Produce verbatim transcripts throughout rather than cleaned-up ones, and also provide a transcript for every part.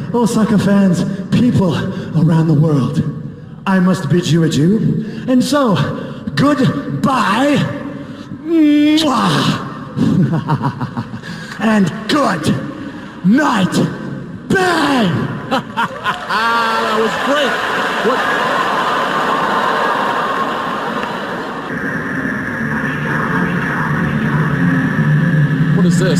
Osaka fans, people around the world, I must bid you adieu. And so, goodbye. And good night. Bang! That was great. What? What is this?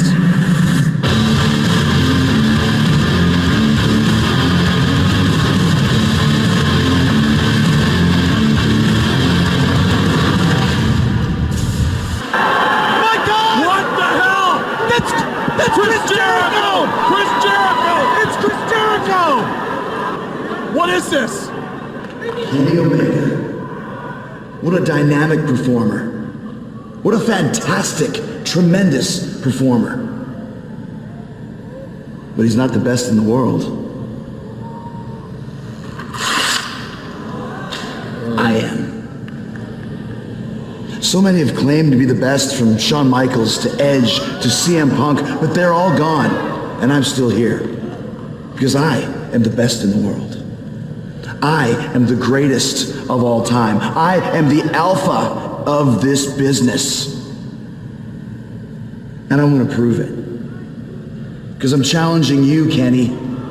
That's Chris Jericho! Chris Jericho! It's Chris Jericho! What is this? Kenny Omega. What a dynamic performer. What a fantastic, tremendous performer. But he's not the best in the world. I am. So many have claimed to be the best, from Shawn Michaels to Edge to C M Punk, but they're all gone, and I'm still here. Because I am the best in the world. I am the greatest of all time. I am the alpha of this business. And I want to prove it. Because I'm challenging you, Kenny.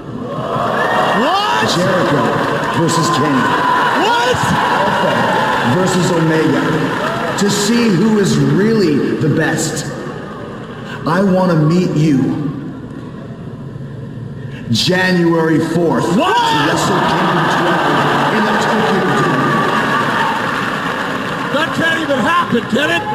What? Jericho versus Kenny. What? Alpha versus Omega. To see who is really the best. I want to meet you January fourth. What? To Wrestle Kingdom twelve in the Tokyo Dome. That can't even happen, can it?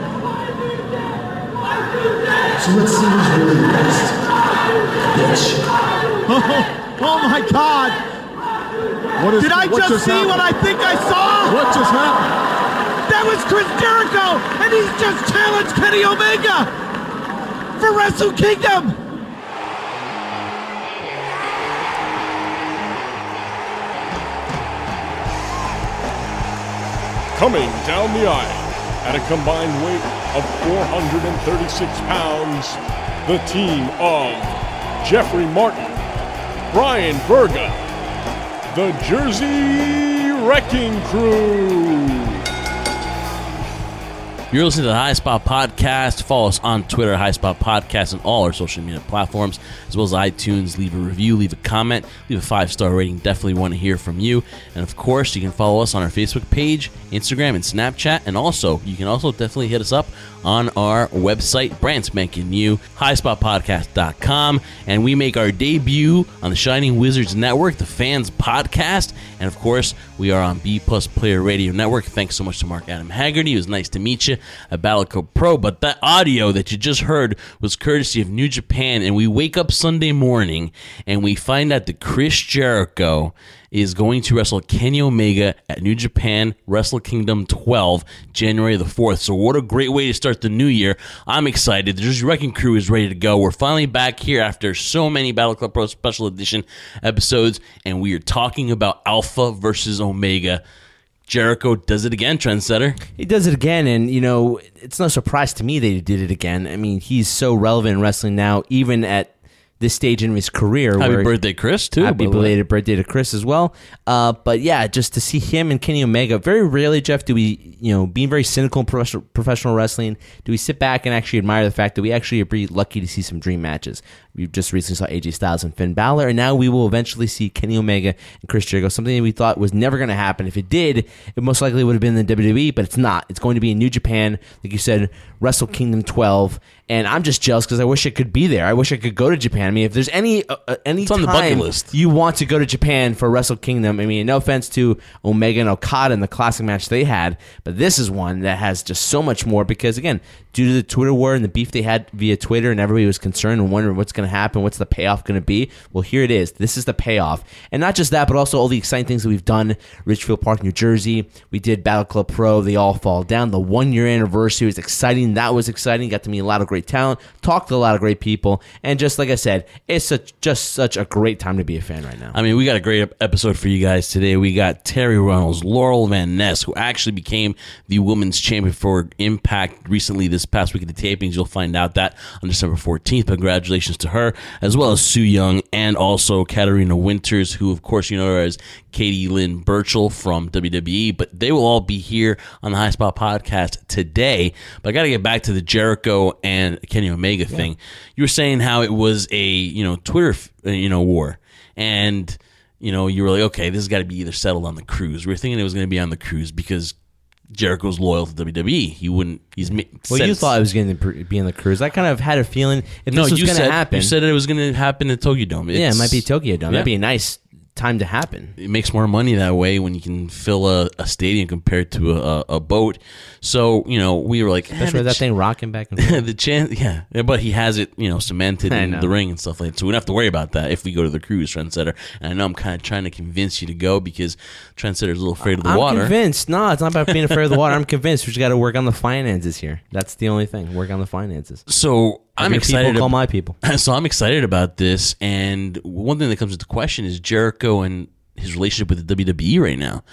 So let's see who's really the best. Bitch. Oh, oh my God. What is, Did I what just see happened? what I think I saw? What just happened? That was Chris Jericho, and he's just challenged Kenny Omega for Wrestle Kingdom. Coming down the aisle at a combined weight of four hundred thirty-six pounds, the team of Jeffrey Martin, Brian Berga, the Jersey Wrecking Crew. You're listening to the High Spot Podcast. Follow us on Twitter, High Spot Podcast, and all our social media platforms, as well as iTunes. Leave a review, leave a comment, leave a five-star rating. Definitely want to hear from you. And, of course, you can follow us on our Facebook page, Instagram, and Snapchat. And also, you can also definitely hit us up on our website, brand spanking new, high spot podcast dot com. And we make our debut on the Shining Wizards Network, the Fans Podcast. And, of course, we are on B Plus Player Radio Network. Thanks so much to Mark Adam Haggerty. It was nice to meet you at Battleco Pro. But that audio that you just heard was courtesy of New Japan. And we wake up Sunday morning and we find out that Chris Jericho is going to wrestle Kenny Omega at New Japan Wrestle Kingdom twelve, January the fourth. So what a great way to start the new year. I'm excited. The Jersey Wrecking Crew is ready to go. We're finally back here after so many Battle Club Pro Special Edition episodes, and we are talking about Alpha versus Omega. Jericho does it again, Trendsetter. He does it again, and, you know, it's no surprise to me that he did it again. I mean, he's so relevant in wrestling now, even at this stage in his career. Happy where birthday, Chris, too. Happy belated birthday to Chris as well. Uh, but yeah, just to see him and Kenny Omega, very rarely, Jeff, do we, you know, being very cynical in professional, professional wrestling, do we sit back and actually admire the fact that we actually are pretty lucky to see some dream matches. We just recently saw A J Styles and Finn Balor, and now we will eventually see Kenny Omega and Chris Jericho, something that we thought was never going to happen. If it did, it most likely would have been in the W W E, but it's not. It's going to be in New Japan, like you said, Wrestle Kingdom twelve, and I'm just jealous because I wish I could be there. I wish I could go to Japan. I mean, if there's any uh, any it's on time the bucket list. You want to go to Japan for Wrestle Kingdom, I mean, no offense to Omega and Okada in the classic match they had, but this is one that has just so much more because, again, due to the Twitter war and the beef they had via Twitter, and everybody was concerned and wondering what's going to happen, what's the payoff going to be. Well, here it is. This is the payoff. And not just that, but also all the exciting things that we've done. Richfield Park, New Jersey. We did Battle Club Pro. They all fall down. The one-year anniversary was exciting. That was exciting. Got to meet a lot of great talent. Talked to a lot of great people. And just like I said, said, it's such, just such a great time to be a fan right now. I mean, we got a great ep- episode for you guys today. We got Terry Reynolds, Laurel Van Ness, who actually became the women's champion for Impact recently this past week at the tapings. You'll find out that on December fourteenth. But congratulations to her, as well as Sue Young and also Katarina Winters, who, of course, you know her as Katie Lynn Burchell from W W E. But they will all be here on the High Spot Podcast today. But I got to get back to the Jericho and Kenny Omega yeah. thing. You were saying how it was a, you know, Twitter, you know, war. And, you know, you were like, okay, this has got to be either settled on the cruise. We were thinking it was going to be on the cruise because Jericho's loyal to W W E. He wouldn't, he's Well, you thought it was going to be on the cruise. I kind of had a feeling if no, this was going to said, happen. You said it was going to happen at Tokyo Dome. It's, yeah, it might be Tokyo Dome. Yeah. That'd be a nice time to happen. It makes more money that way when you can fill a, a stadium compared to a, a boat. So, you know, we were like, especially eh, that ch- thing rocking back and forth. the chance, yeah, but he has it, you know, cemented I in know. the ring and stuff like that. So we don't have to worry about that if we go to the cruise, Trendsetter. And I know I'm kind of trying to convince you to go because Trendsetter's a little afraid of the I'm water. I'm convinced. No, it's not about being afraid of the water. I'm convinced. We just got to work on the finances here. That's the only thing. Work on the finances. So I'm Your excited. People call ab- my people. So I'm excited about this. And one thing that comes into question is Jericho and his relationship with the W W E right now.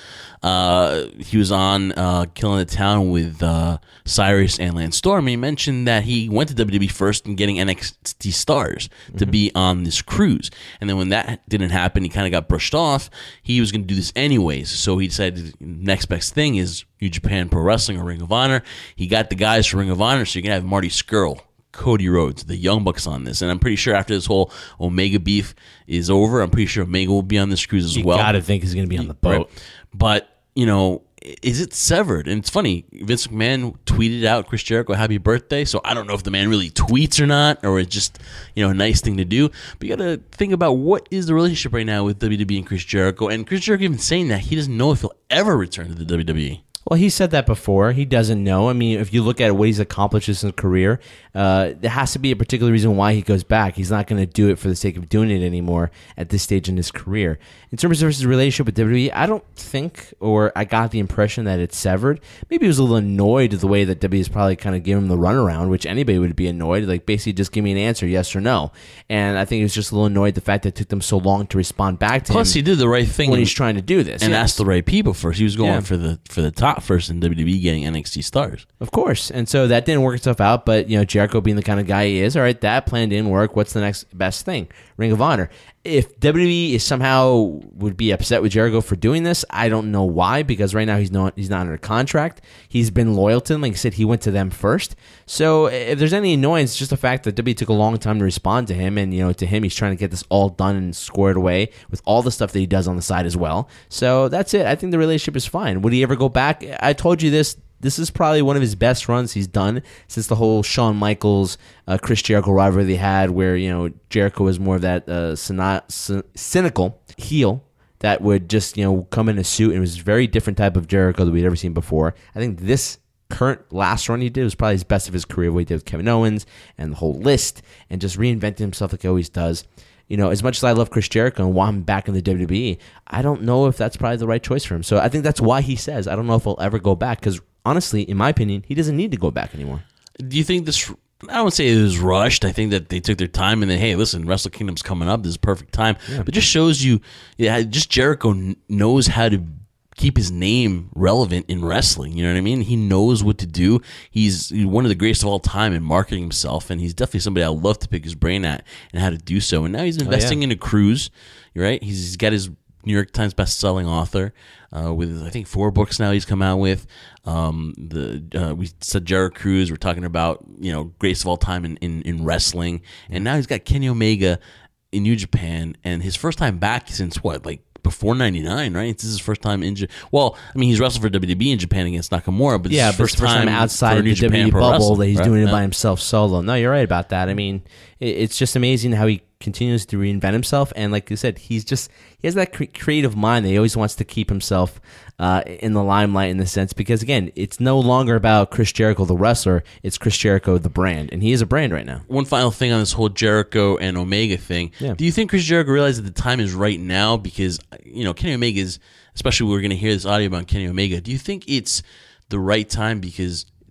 Uh, he was on uh, Killing the Town with uh, Cyrus and Lance Storm. He mentioned that he went to W W E first and getting N X T stars mm-hmm. to be on this cruise. And then when that didn't happen, he kind of got brushed off. He was going to do this anyways. So he decided the next best thing is New Japan Pro Wrestling or Ring of Honor. He got the guys for Ring of Honor, so you can have Marty Scurll, Cody Rhodes, the Young Bucks on this. And I'm pretty sure after this whole Omega beef is over, I'm pretty sure Omega will be on this cruise as you well. You got to think he's going to be on the boat. Right. But, you know, is it severed? And it's funny, Vince McMahon tweeted out Chris Jericho happy birthday, so I don't know if the man really tweets or not, or it's just, you know, a nice thing to do. But you got to think about what is the relationship right now with W W E and Chris Jericho. And Chris Jericho even saying that he doesn't know if he'll ever return to the W W E. Well, he said that before. He doesn't know. I mean, if you look at what he's accomplished in his career, uh, there has to be a particular reason why he goes back. He's not going to do it for the sake of doing it anymore at this stage in his career. In terms of his relationship with W W E, I don't think, or I got the impression that it's severed. Maybe he was a little annoyed at the way that W W E is probably kind of giving him the runaround, which anybody would be annoyed. Like, basically, just give me an answer, yes or no. And I think he was just a little annoyed at the fact that it took them so long to respond back to Plus, him. he did the right thing when and, he's trying to do this. and yes. asked the right people first. He was going Yeah. for the for the top first in W W E, getting N X T stars. Of course. And so that didn't work itself out, but, you know, Jericho being the kind of guy he is, all right, that plan didn't work. What's the next best thing? Ring of Honor. If W W E is somehow would be upset with Jericho for doing this, I don't know why, because right now he's not he's not under contract. He's been loyal to them. Like I said, he went to them first. So if there's any annoyance, it's just the fact that W W E took a long time to respond to him, and, you know, to him, he's trying to get this all done and squared away with all the stuff that he does on the side as well. So that's it. I think the relationship is fine. Would he ever go back? I told you this. This is probably one of his best runs he's done since the whole Shawn Michaels, uh, Chris Jericho rivalry they had, where, you know, Jericho was more of that uh, cyni- cynical heel that would just, you know, come in a suit, and it was a very different type of Jericho that we'd ever seen before. I think this current last run he did was probably his best of his career, what he did with Kevin Owens and the whole list, and just reinventing himself like he always does. You know, as much as I love Chris Jericho and want him back in the W W E, I don't know if that's probably the right choice for him. So I think that's why he says, I don't know if he'll ever go back, because honestly, in my opinion, he doesn't need to go back anymore. Do you think this, I don't say it was rushed. I think that they took their time and then, hey, listen, Wrestle Kingdom's coming up. This is perfect time. Yeah. But it just shows you, yeah, just Jericho kn- knows how to keep his name relevant in wrestling. You know what I mean? He knows what to do. He's one of the greatest of all time in marketing himself, and he's definitely somebody I'd love to pick his brain at and how to do so. And now he's investing oh, yeah. in a cruise, right? He's got his New York Times best-selling author uh, with, I think, four books now he's come out with. Um, the uh, we said Jared Cruz. We're talking about, you know, greatest of all time in, in, in wrestling. And now he's got Kenny Omega in New Japan, and his first time back since what, like, before ninety-nine, right? This is his first time in Japan. Well, I mean, he's wrestled for W W E in Japan against Nakamura, but yeah, this is but first, it's first time, time outside of New the Japan W W E Pro bubble Wrestling, that he's right? doing it Yeah. by himself solo. No, you're right about that. I mean, it, it's just amazing how he continues to reinvent himself, and like you said, he's just he has that cre- creative mind that he always wants to keep himself uh, in the limelight in the sense, because again, it's no longer about Chris Jericho the wrestler, it's Chris Jericho the brand, and he is a brand right now. One final thing on this whole Jericho and Omega thing. Yeah. Do you think Chris Jericho realizes that the time is right now? Because, you know, Kenny Omega is, especially we're going to hear this audio about Kenny Omega, do you think it's the right time because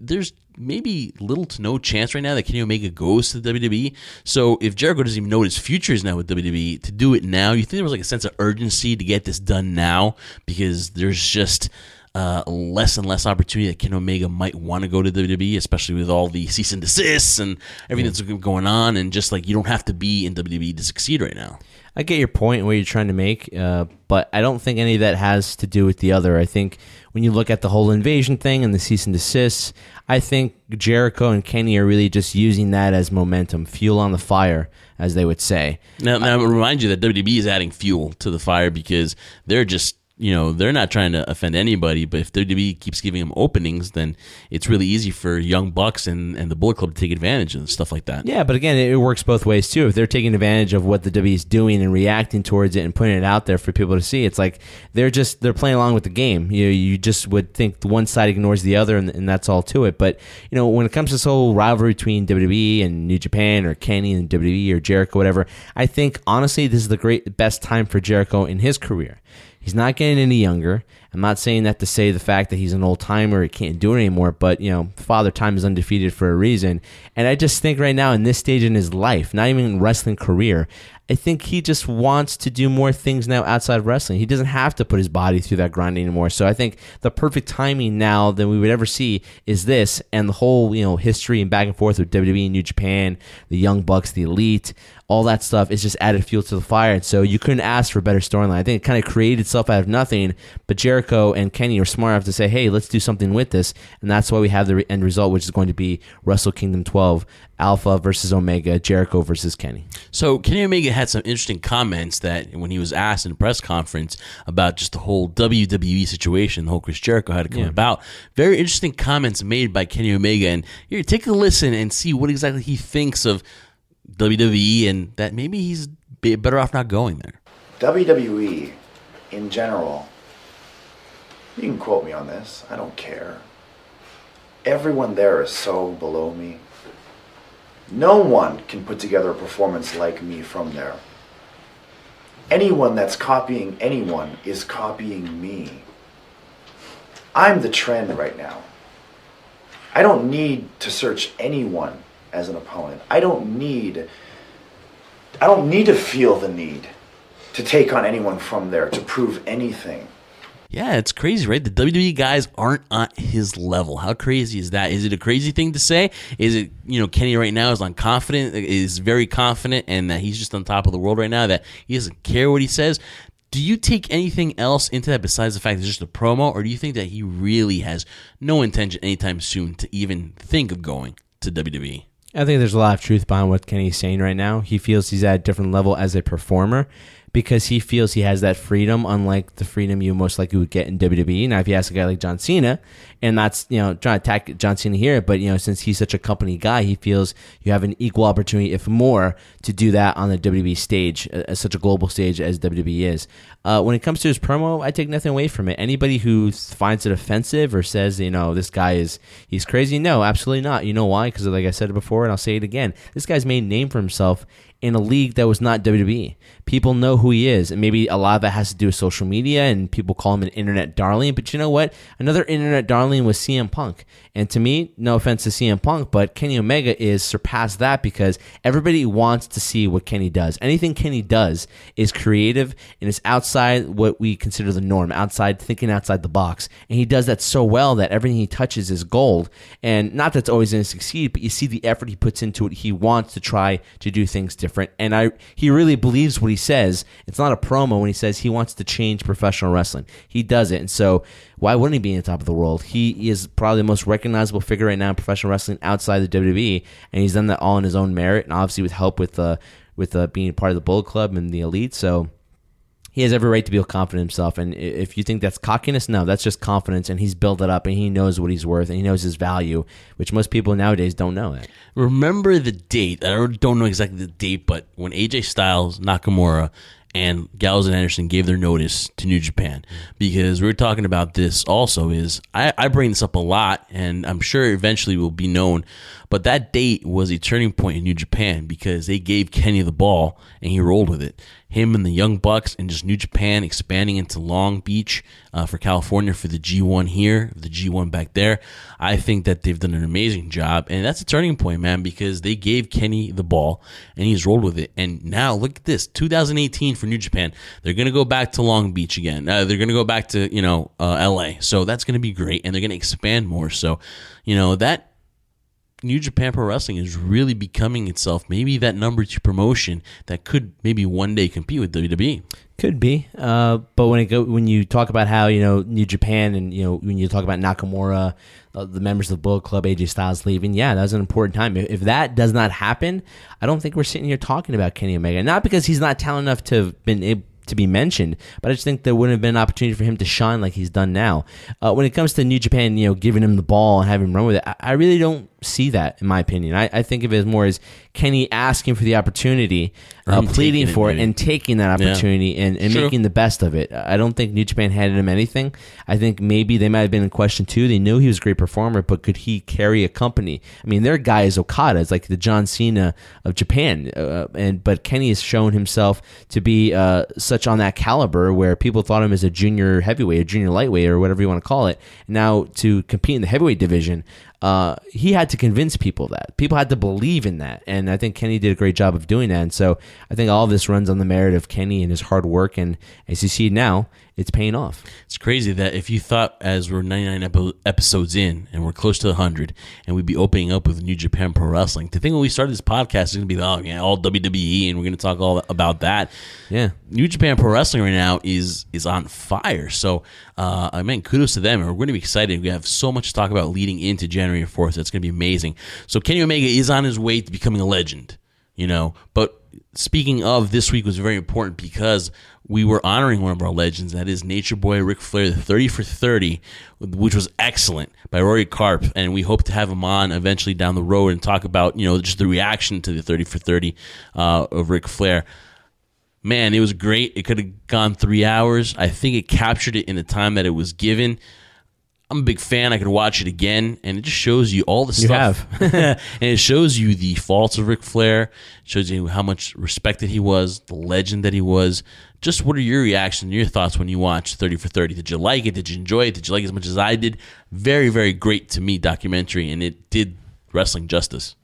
there's maybe little to no chance right now that Kenny Omega goes to the W W E. So if Jericho doesn't even know what his future is now with W W E, to do it now, you think there was like a sense of urgency to get this done now because there's just uh, less and less opportunity that Kenny Omega might want to go to W W E, especially with all the cease and desists and everything yeah. that's going on, and just like you don't have to be in W W E to succeed right now. I get your point and what you're trying to make, uh, but I don't think any of that has to do with the other. I think when you look at the whole invasion thing and the cease and desists, I think Jericho and Kenny are really just using that as momentum, fuel on the fire, as they would say. Now, now I remind you that W W E is adding fuel to the fire because they're just, you know, they're not trying to offend anybody, but if W W E keeps giving them openings, then it's really easy for Young Bucks and, and the Bullet Club to take advantage and stuff like that. Yeah, but again, it works both ways too. If they're taking advantage of what the W W E is doing and reacting towards it and putting it out there for people to see, it's like they're just they're playing along with the game. You know, you just would think the one side ignores the other, and, and that's all to it. But you know, when it comes to this whole rivalry between W W E and New Japan, or Kenny and W W E, or Jericho, whatever, I think honestly this is the great best time for Jericho in his career. He's not getting any younger. I'm not saying that to say the fact that he's an old timer, he can't do it anymore, but you know, Father Time is undefeated for a reason. And I just think right now in this stage in his life, not even wrestling career, I think he just wants to do more things now outside of wrestling. He doesn't have to put his body through that grind anymore. So I think the perfect timing now that we would ever see is this, and the whole, you know, history and back and forth with W W E and New Japan, the Young Bucks, the Elite, all that stuff is just added fuel to the fire. And so you couldn't ask for a better storyline. I think it kind of created itself out of nothing, but Jericho and Kenny are smart enough to say, hey, let's do something with this. And that's why we have the end result, which is going to be Wrestle Kingdom twelve, Alpha versus Omega, Jericho versus Kenny. So Kenny Omega had some interesting comments that when he was asked in a press conference about just the whole W W E situation, the whole Chris Jericho had to come yeah. about. Very interesting comments made by Kenny Omega. And here, take a listen and see what exactly he thinks of W W E and that maybe he's better off not going there. W W E, in general, you can quote me on this, I don't care. Everyone there is so below me. No one can put together a performance like me from there. Anyone that's copying anyone is copying me. I'm the trend right now. I don't need to search anyone as an opponent. I don't need I don't need to feel the need to take on anyone from there, to prove anything. Yeah, it's crazy, right? The W W E guys aren't on his level. How crazy is that? Is it a crazy thing to say? Is it, you know, Kenny right now is unconfident, is very confident, and that he's just on top of the world right now, that he doesn't care what he says? Do you take anything else into that besides the fact that it's just a promo, or do you think that he really has no intention anytime soon to even think of going to W W E? I think there's a lot of truth behind what Kenny's saying right now. He feels he's at a different level as a performer because he feels he has that freedom, unlike the freedom you most likely would get in W W E. Now, if you ask a guy like John Cena, and that's, you know, trying to attack John Cena here, but, you know, since he's such a company guy, he feels you have an equal opportunity, if more, to do that on the W W E stage, uh, such a global stage as W W E is. Uh, when it comes to his promo, I take nothing away from it. Anybody who finds it offensive or says, you know, this guy is, he's crazy, no, absolutely not. You know why? Because like I said it before, and I'll say it again, this guy's made a name for himself in a league that was not W W E. People know who he is, and maybe a lot of that has to do with social media, and people call him an internet darling, but you know what? Another internet darling was C M Punk. And to me, no offense to C M Punk, but Kenny Omega is surpassed that because everybody wants to see what Kenny does. Anything Kenny does is creative, and it's outside what we consider the norm, outside thinking outside the box. And he does that so well that everything he touches is gold. And not that it's always going to succeed, but you see the effort he puts into it. He wants to try to do things different. And I, he really believes what he says. It's not a promo when he says he wants to change professional wrestling. He does it. And so why wouldn't he be in the top of the world? He is probably the most recognizable figure right now in professional wrestling outside the W W E, and he's done that all in his own merit, and obviously with help with uh, with uh, being part of the Bullet Club and the Elite. So he has every right to be confident in himself. And if you think that's cockiness, no, that's just confidence, and he's built it up, and he knows what he's worth, and he knows his value, which most people nowadays don't know that. Remember the date. I don't know exactly the date, but when A J Styles, Nakamura, and Gallows and Anderson gave their notice to New Japan, because we were talking about this also, is I, I bring this up a lot, and I'm sure eventually will be known, but that date was a turning point in New Japan because they gave Kenny the ball and he rolled with it. him and the Young Bucks and just New Japan expanding into Long Beach uh, for California for the G one here, the G one back there. I think that they've done an amazing job, and that's a turning point, man, because they gave Kenny the ball, and he's rolled with it. And now, look at this, two thousand eighteen for New Japan. They're going to go back to Long Beach again. Uh, they're going to go back to, you know, uh, L A. So that's going to be great, and they're going to expand more. So, you know, that New Japan Pro Wrestling is really becoming itself maybe that number two promotion that could maybe one day compete with W W E. Could be, uh, but when it go when you talk about how you know New Japan and you know when you talk about Nakamura, uh, the members of the Bullet Club, A J Styles leaving, yeah, that was an important time. If, if that does not happen, I don't think we're sitting here talking about Kenny Omega. Not because he's not talented enough to have been able to be mentioned, but I just think there wouldn't have been an opportunity for him to shine like he's done now. Uh, when it comes to New Japan, you know, giving him the ball and having him run with it, I, I really don't see that, in my opinion. I, I think of it as more as Kenny asking for the opportunity, uh, pleading for it, it and taking that opportunity yeah. and, and making the best of it. I don't think New Japan handed him anything. I think maybe they might have been in question too. They knew he was a great performer, but could he carry a company? I mean, their guy is Okada. It's like the John Cena of Japan. Uh, and But Kenny has shown himself to be uh, such on that caliber where people thought him as a junior heavyweight or junior lightweight or whatever you want to call it. Now to compete in the heavyweight division, Uh, he had to convince people that. People had to believe in that. And I think Kenny did a great job of doing that. And so I think all of this runs on the merit of Kenny and his hard work. And as you see now, it's paying off. It's crazy that if you thought as we're ninety-nine epi- episodes in and we're close to one hundred and we'd be opening up with New Japan Pro Wrestling, to think when we started this podcast is going to be, oh, yeah, all W W E and we're going to talk all about that. Yeah. New Japan Pro Wrestling right now is is on fire. So, uh, I mean, kudos to them. And we're going to be excited. We have so much to talk about leading into January fourth. That's going to be amazing. So, Kenny Omega is on his way to becoming a legend, you know. But speaking of, this week was very important because we were honoring one of our legends. That is Nature Boy Ric Flair, the thirty for thirty, which was excellent by Rory Karp. And we hope to have him on eventually down the road and talk about, you know, just the reaction to the thirty for thirty uh, of Ric Flair. Man, it was great. It could have gone three hours. I think it captured it in the time that it was given. I'm a big fan. I could watch it again, and it just shows you all the you stuff. Have. And it shows you the faults of Ric Flair. It shows you how much respected he was, the legend that he was. Just what are your reactions, your thoughts when you watch thirty for thirty? Did you like it? Did you enjoy it? Did you like it as much as I did? Very, very great to me documentary, and it did wrestling justice.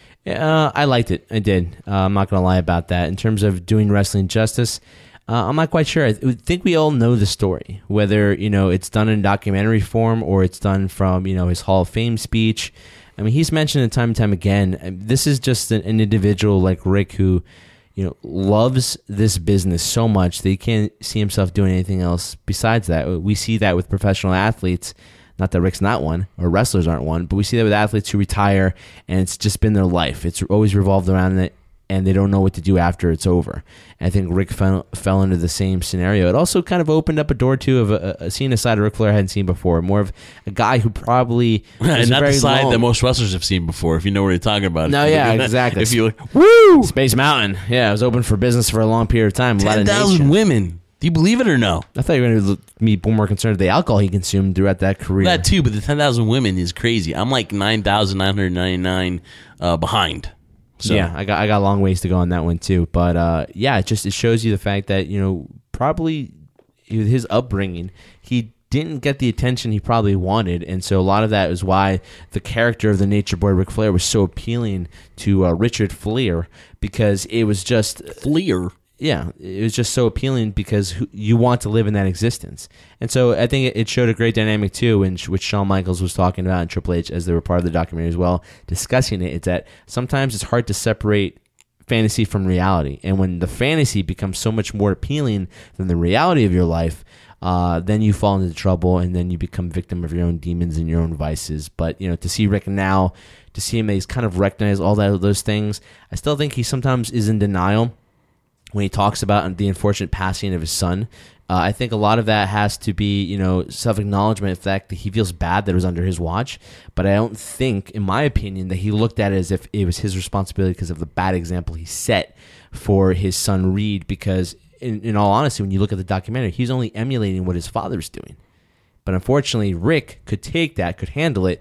Uh, I liked it. I did. Uh, I'm not going to lie about that. In terms of doing wrestling justice, uh, I'm not quite sure. I th- think we all know the story, whether you know it's done in documentary form or it's done from you know his Hall of Fame speech. I mean, he's mentioned it time and time again. This is just an, an individual like Rick who, you know, loves this business so much that he can't see himself doing anything else besides that. We see that with professional athletes. Not that Rick's not one, or wrestlers aren't one, but we see that with athletes who retire, and it's just been their life. It's always revolved around it, and they don't know what to do after it's over. And I think Rick fell, fell into the same scenario. It also kind of opened up a door, too, of a, a seeing a side of Ric Flair I hadn't seen before. More of a guy who probably... and not very the side long. that most wrestlers have seen before, if you know what you're talking about. No, yeah, exactly. If you like, woo! Space Mountain. Yeah, it was open for business for a long period of time. ten thousand women. Do you believe it or no? I thought you were going to be more concerned with the alcohol he consumed throughout that career. That too, but the ten thousand women is crazy. I'm like nine thousand nine hundred ninety-nine uh, behind. So. Yeah, I got I got a long ways to go on that one too. But uh, yeah, it just it shows you the fact that you know probably with his upbringing, he didn't get the attention he probably wanted, and so a lot of that is why the character of the Nature Boy Ric Flair was so appealing to uh, Richard Fleer, because it was just Fleer. Yeah, it was just so appealing because you want to live in that existence. And so I think it showed a great dynamic too, which Shawn Michaels was talking about and Triple H as they were part of the documentary as well, discussing it. It's that sometimes it's hard to separate fantasy from reality. And when the fantasy becomes so much more appealing than the reality of your life, uh, then you fall into trouble and then you become victim of your own demons and your own vices. But, you know, to see Rick now, to see him, he's kind of recognized all that those things. I still think he sometimes is in denial when he talks about the unfortunate passing of his son. Uh, I think a lot of that has to be, you know, self-acknowledgement of the fact that he feels bad that it was under his watch. But I don't think, in my opinion, that he looked at it as if it was his responsibility because of the bad example he set for his son Reed. Because, in, in all honesty, when you look at the documentary, he's only emulating what his father was doing. But unfortunately, Rick could take that, could handle it.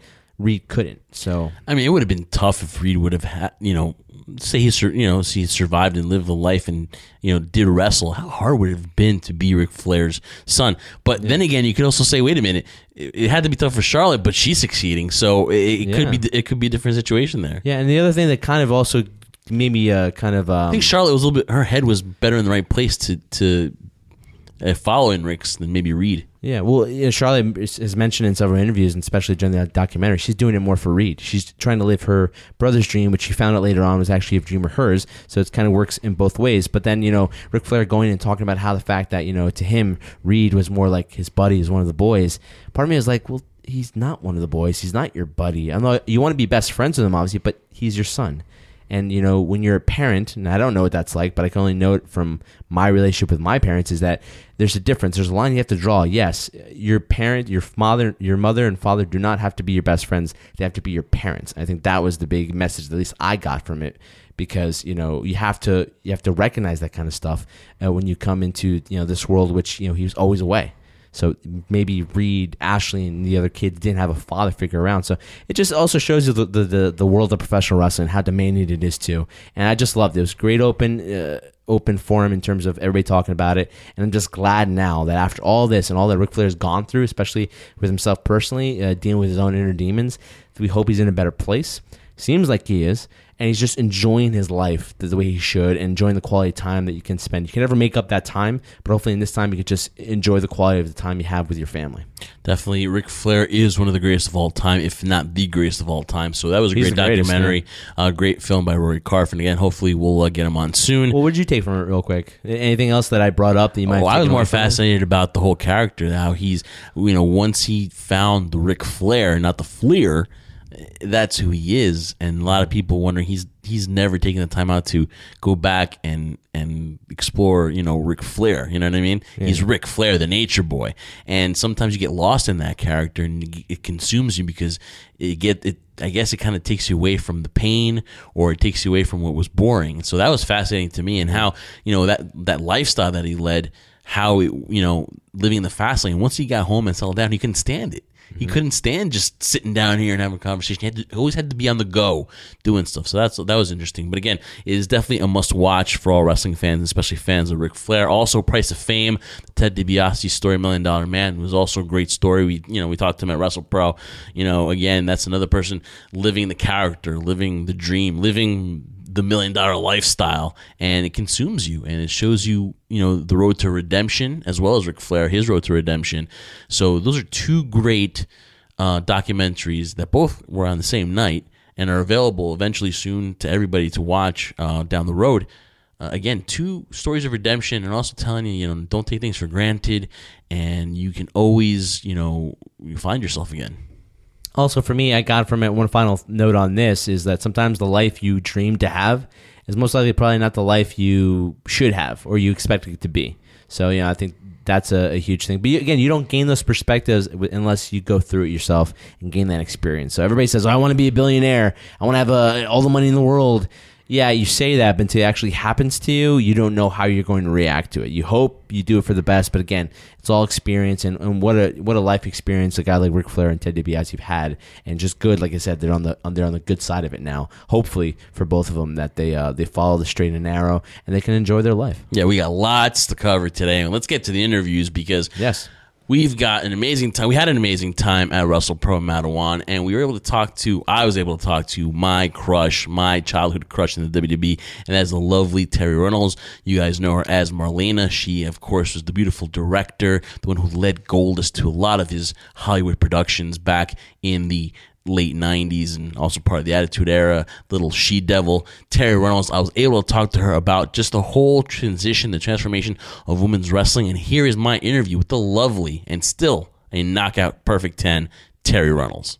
Reed couldn't. So I mean, it would have been tough if Reed would have had, you know, say he, sur- you know, he survived and lived the life and, you know, did wrestle. How hard would it have been to be Ric Flair's son? But yeah. then again, you could also say, wait a minute, it, it had to be tough for Charlotte, but she's succeeding, so it, it yeah. could be it could be a different situation there. Yeah, and the other thing that kind of also maybe uh, kind of um, I think Charlotte was a little bit. Her head was better in the right place to to uh, follow in Rick's than maybe Reed. Yeah, well, you know, Charlotte has mentioned in several interviews, and especially during the documentary, she's doing it more for Reed. She's trying to live her brother's dream, which she found out later on was actually a dream of hers. So it kind of works in both ways. But then, you know, Ric Flair going and talking about how the fact that, you know, to him, Reed was more like his buddy, is one of the boys. Part of me is like, well, he's not one of the boys. He's not your buddy. I know you want to be best friends with him, obviously, but he's your son. And, you know, when you're a parent, and I don't know what that's like, but I can only know it from my relationship with my parents, is that there's a difference. There's a line you have to draw. Yes, your parent, your mother, your mother and father do not have to be your best friends. They have to be your parents. I think that was the big message, at least I got from it, because, you know, you have to you have to recognize that kind of stuff uh, when you come into, you know, this world, which, you know, he was always away. So maybe Reed, Ashley, and the other kids didn't have a father figure around. So it just also shows you the the, the, the world of professional wrestling, how demanding it is too. And I just loved it. It was a great open uh, open forum in terms of everybody talking about it. And I'm just glad now that after all this and all that Ric Flair's gone through, especially with himself personally, uh, dealing with his own inner demons, we hope he's in a better place. Seems like he is. And he's just enjoying his life the way he should, and enjoying the quality of time that you can spend. You can never make up that time, but hopefully in this time you can just enjoy the quality of the time you have with your family. Definitely, Ric Flair is one of the greatest of all time, if not the greatest of all time. So that was a He's great documentary, a uh, great film by Rory Carfin. Again, hopefully we'll uh, get him on soon. Well, what did you take from it real quick? Anything else that I brought up that you might Oh, have I was taken more away from it? fascinated about the whole character, how he's, you know, once he found the Ric Flair, not the Fleer, that's who he is. And a lot of people wonder, he's he's never taken the time out to go back and and explore, you know, Ric Flair. You know what I mean? Yeah. He's Ric Flair, the Nature Boy. And sometimes you get lost in that character, and it consumes you because it get it. I guess it kind of takes you away from the pain, or it takes you away from what was boring. So that was fascinating to me, and how, you know, that that lifestyle that he led, how it, you know, living in the fast lane. Once he got home and settled down, he couldn't stand it. He couldn't stand just sitting down here and having a conversation. He, had to, he always had to be on the go doing stuff. So that's that was interesting. But again, it is definitely a must-watch for all wrestling fans, especially fans of Ric Flair. Also, Price of Fame, Ted DiBiase story, Million Dollar Man, was also a great story. We, you know, we talked to him at WrestlePro. You know, again, that's another person living the character, living the dream, living the million dollar lifestyle, and it consumes you, and it shows you, you know, the road to redemption, as well as Ric Flair, his road to redemption. So those are two great uh, documentaries that both were on the same night and are available eventually soon to everybody to watch uh, down the road. Uh, again, two stories of redemption, and also telling you, you know, don't take things for granted, and you can always, you know, find yourself again. Also, for me, I got from it one final note on this is that sometimes the life you dream to have is most likely probably not the life you should have or you expect it to be. So, you know, I think that's a, a huge thing. But you, again, you don't gain those perspectives unless you go through it yourself and gain that experience. So everybody says, oh, I want to be a billionaire. I want to have uh, all the money in the world. Yeah, you say that, but until it actually happens to you, you don't know how you're going to react to it. You hope you do it for the best, but again, it's all experience, and, and what a what a life experience a guy like Ric Flair and Ted DiBiase have had, and just good. Like I said, they're on the on, they're on the good side of it now. Hopefully for both of them that they uh, they follow the straight and narrow, and they can enjoy their life. Yeah, we got lots to cover today, and let's get to the interviews because yes. We've got an amazing time. We had an amazing time at WrestlePro in Mattawan, and we were able to talk to, I was able to talk to my crush, my childhood crush in the W W E, and that's the lovely Terri Runnels. You guys know her as Marlena. She, of course, was the beautiful director, the one who led Goldust to a lot of his Hollywood productions back in the late nineties, and also part of the Attitude Era, little she-devil Terri Runnels. I was able to talk to her about just the whole transition, the transformation of women's wrestling, and here is my interview with the lovely and still a knockout perfect ten, Terri Runnels.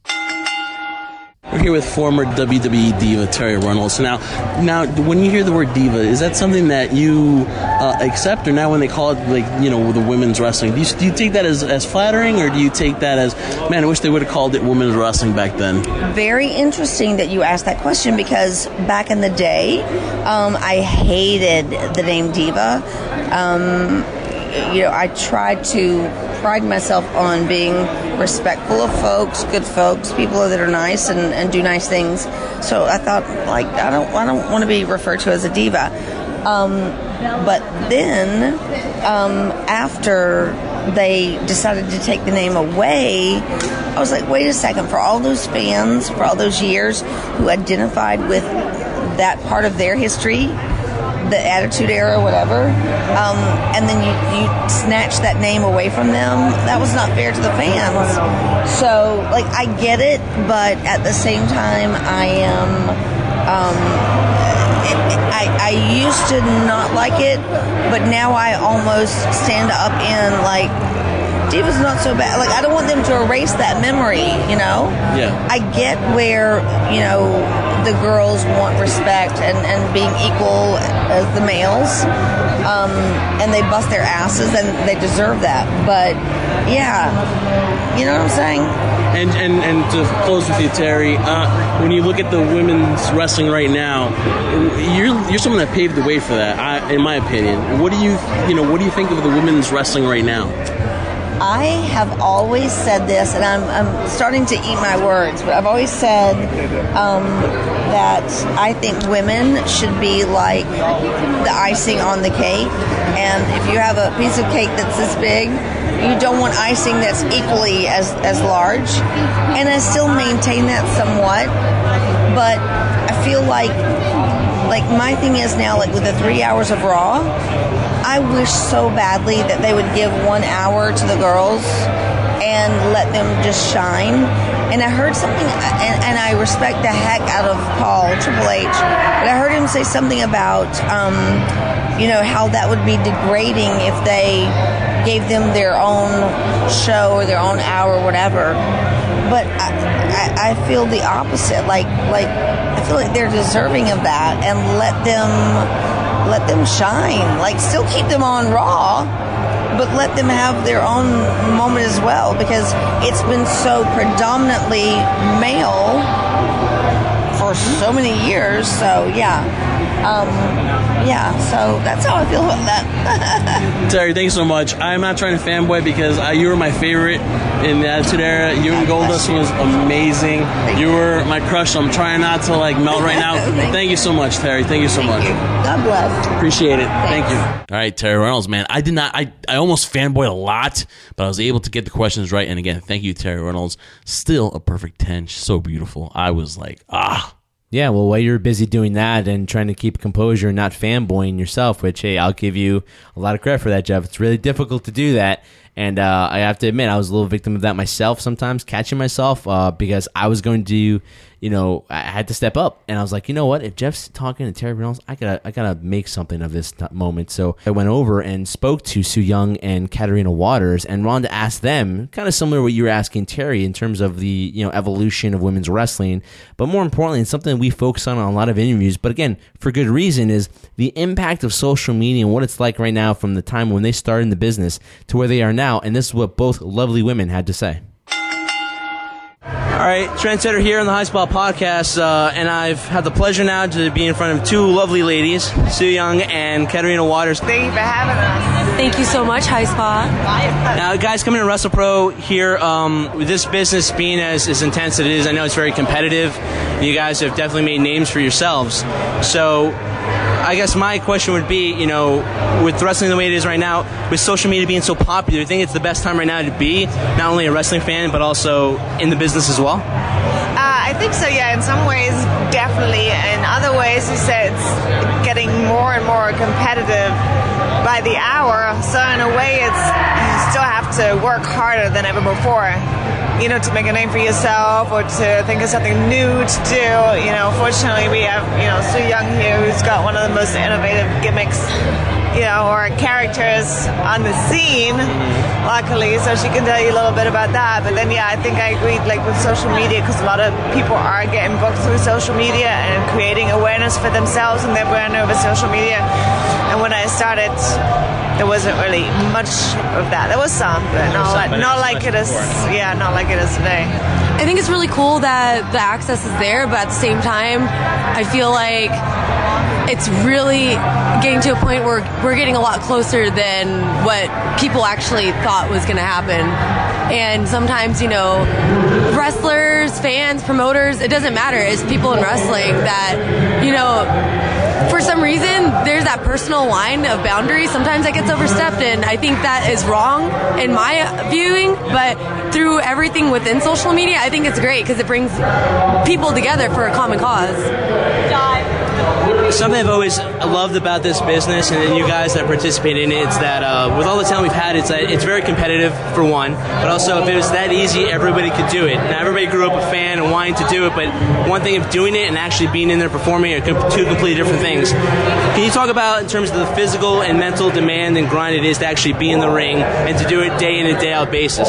We're here with former W W E diva Terri Runnels. Now, now, when you hear the word diva, is that something that you uh, accept, or now when they call it, like, you know, the women's wrestling, do you, do you take that as, as flattering, or do you take that as, man, I wish they would have called it women's wrestling back then? Very interesting that you asked that question, because back in the day, um, I hated the name diva. Um, you know, I try to pride myself on being respectful of folks, good folks, people that are nice and, and do nice things. So I thought, like, I don't, I don't want to be referred to as a diva. Um, but then, um, after they decided to take the name away, I was like, wait a second, for all those fans, for all those years who identified with that part of their history, the Attitude Era, whatever, um, and then you, you snatch that name away from them, that was not fair to the fans. So, like, I get it, but at the same time, I am... Um, I, I used to not like it, but now I almost stand up in, like, Diva's not so bad. Like, I don't want them to erase that memory, you know? Yeah. I get where, you know, the girls want respect and, and being equal as the males, um, and they bust their asses, and they deserve that. But, yeah, you know what I'm saying? And, and and to close with you, Terry, uh, when you look at the women's wrestling right now, you're you're someone that paved the way for that. I, in my opinion, what do you you know what do you think of the women's wrestling right now? I have always said this, and I'm, I'm starting to eat my words, but I've always said um, that I think women should be like the icing on the cake. And if you have a piece of cake that's this big, you don't want icing that's equally as, as large. And I still maintain that somewhat, but I feel like like my thing is now, like with the three hours of Raw, I wish so badly that they would give one hour to the girls and let them just shine. And I heard something, and, and I respect the heck out of Paul, Triple H, but I heard him say something about, um, you know, how that would be degrading if they gave them their own show or their own hour or whatever. But I, I, I feel the opposite. Like, like I feel like they're deserving of that, and let them, let them shine. Like, still keep them on Raw, but let them have their own moment as well, because it's been so predominantly male for so many years. So yeah, um, yeah. So that's how I feel about that. Terry, thanks so much. I'm not trying to fanboy because uh, you were my favorite in the Attitude Era. You and Goldust was amazing. You were my crush, so I'm trying not to like melt right now. Thank you so much, Terry. Thank you so much. God bless. Appreciate it. Thank you. All right, Terry Reynolds, man. I did not. I, I almost fanboyed a lot, but I was able to get the questions right. And again, thank you, Terry Reynolds. Still a perfect ten. She's so beautiful. I was like, ah. Yeah, well, while you're busy doing that and trying to keep composure and not fanboying yourself, which, hey, I'll give you a lot of credit for that, Jeff. It's really difficult to do that. And uh, I have to admit, I was a little victim of that myself sometimes, catching myself uh, because I was going to, you know, I had to step up. And I was like, you know what? If Jeff's talking to Terry Reynolds, I gotta, I gotta make something of this t- moment. So I went over and spoke to Su Yung and Katarina Waters and wanted to ask them, kind of similar to what you were asking Terry in terms of the, you know, evolution of women's wrestling. But more importantly, and something we focus on on a lot of interviews, but again, for good reason, is the impact of social media and what it's like right now from the time when they started in the business to where they are now. And this is what both lovely women had to say. All right, Trendsetter here on the High Spot Podcast, uh, and I've had the pleasure now to be in front of two lovely ladies, Su Yung and Katarina Waters. Thank you for having us. Thank you so much, High Spot. Now, guys, coming to WrestlePro here, um, with this business being as, as intense as it is, I know it's very competitive. You guys have definitely made names for yourselves. So I guess my question would be, you know, with wrestling the way it is right now, with social media being so popular, do you think it's the best time right now to be not only a wrestling fan, but also in the business as well? Uh, I think so, yeah. In some ways, definitely. In other ways, you said it's getting more and more competitive by the hour. So in a way, it's you still have to work harder than ever before, you know, to make a name for yourself or to think of something new to do. You know, fortunately, we have, you know, Su Yung here, who's got one of the most innovative gimmicks, you know, or characters on the scene, luckily, so she can tell you a little bit about that. But then, yeah, I think I agreed, like, with social media, because a lot of people are getting booked through social media and creating awareness for themselves and their brand over social media. And when I started, there wasn't really much of that. There was some, but not like, not like it is, yeah, not like it is today. I think it's really cool that the access is there, but at the same time, I feel like it's really getting to a point where we're getting a lot closer than what people actually thought was going to happen. And sometimes, you know, wrestlers, fans, promoters, it doesn't matter. It's people in wrestling that, you know, for some reason, there's that personal line of boundary. Sometimes that gets overstepped, and I think that is wrong in my viewing. But through everything within social media, I think it's great because it brings people together for a common cause. Something I've always loved about this business and you guys that participate in it is that uh, with all the talent we've had, it's that it's very competitive for one, but also if it was that easy, everybody could do it. Now everybody grew up a fan and wanting to do it, but one thing of doing it and actually being in there performing are two completely different things. Can you talk about in terms of the physical and mental demand and grind it is to actually be in the ring and to do it day in and day out basis?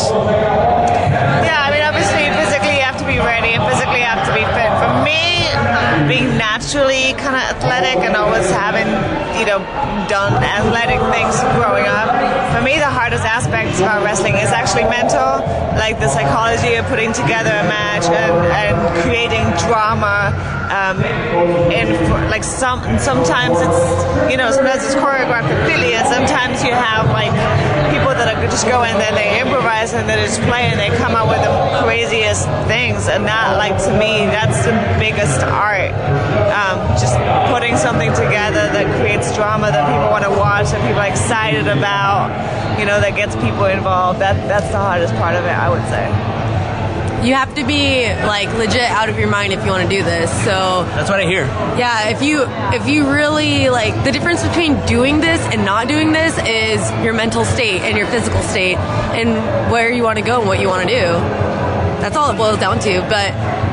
Yeah, I mean obviously physically you have to be ready and physically you have to be fit. For me, being naturally kind of athletic and always having, you know, done athletic things growing up, for me the hardest aspect about wrestling is actually mental, like the psychology of putting together a match and, and creating drama. Um, and for, like some, sometimes it's, you know, sometimes it's choreographed completely, and sometimes you have like people that are just go in there, they improvise and they just play and they come up with the craziest things, and that, like, to me, that's the biggest art. Um, just putting something together that creates drama that people want to watch, that people are excited about, you know, that gets people involved. That that's the hardest part of it, I would say. You have to be like legit out of your mind if you want to do this. So that's what I hear. Yeah, if you if you really like, the difference between doing this and not doing this is your mental state and your physical state and where you want to go and what you want to do. That's all it boils down to. But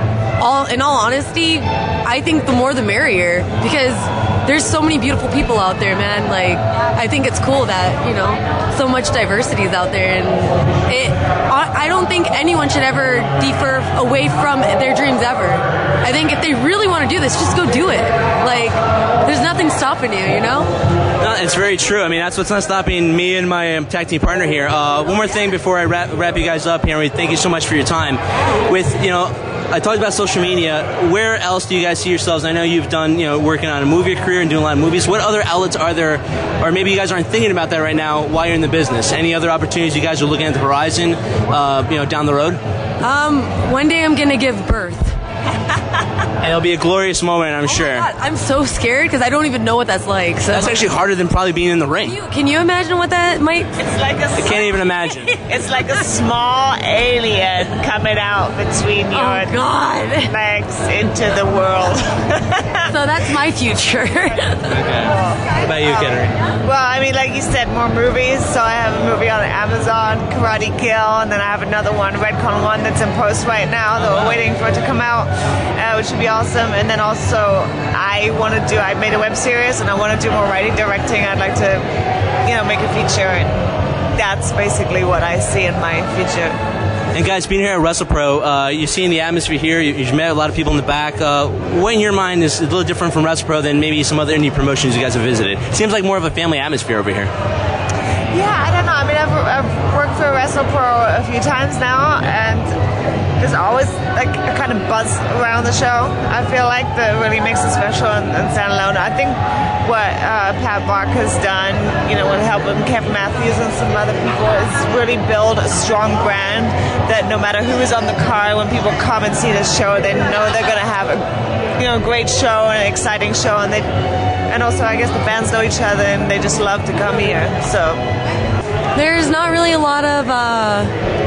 all in all honesty, I think the more the merrier, because there's so many beautiful people out there, man. Like, I think it's cool that, you know, so much diversity is out there, and it, I don't think anyone should ever defer away from their dreams ever. I think if they really want to do this, just go do it. Like, there's nothing stopping you, you know? No, it's very true. I mean, that's what's not stopping me and my um, tag team partner here. Uh, one more thing before I wrap, wrap you guys up here. We thank you so much for your time. With, you know, I talked about social media. Where else do you guys see yourselves? I know you've done, you know, working on a movie career and doing a lot of movies. What other outlets are there, or maybe you guys aren't thinking about that right now while you're in the business? Any other opportunities you guys are looking at the horizon, uh, you know, down the road? Um, one day I'm gonna give birth. And it'll be a glorious moment, I'm sure. God, I'm so scared because I don't even know what that's like. So that's actually harder than probably being in the ring. Can you, can you imagine what that might? It's like a. I can't even imagine. It's like a small alien coming out between your oh, God. legs into the world. So that's my future. Okay. What about you, Kettering? Well, I mean, like you said, more movies. So I have a movie on Amazon, Karate Kill, and then I have another one, Redcon one, that's in post right now that we're waiting for it to come out, uh, which would be awesome. And then also, I want to do, I made a web series, and I want to do more writing, directing. I'd like to, you know, make a feature, and that's basically what I see in my future. And guys, being here at WrestlePro, uh, you're seeing the atmosphere here. You, you've met a lot of people in the back. Uh, what in your mind is a little different from WrestlePro than maybe some other indie promotions you guys have visited? It seems like more of a family atmosphere over here. Yeah, I don't know. I mean, I've, I've worked for WrestlePro a few times now, and there's always like a kind of buzz around the show. I feel like that really makes it special and, and stand alone. I think what uh, Pat Bark has done, you know, with helping Kevin Matthews and some other people, is really build a strong brand that no matter who is on the card, when people come and see this show, they know they're going to have a, you know, great show and an exciting show, and they, and also I guess the fans know each other and they just love to come here. So there's not really a lot of uh,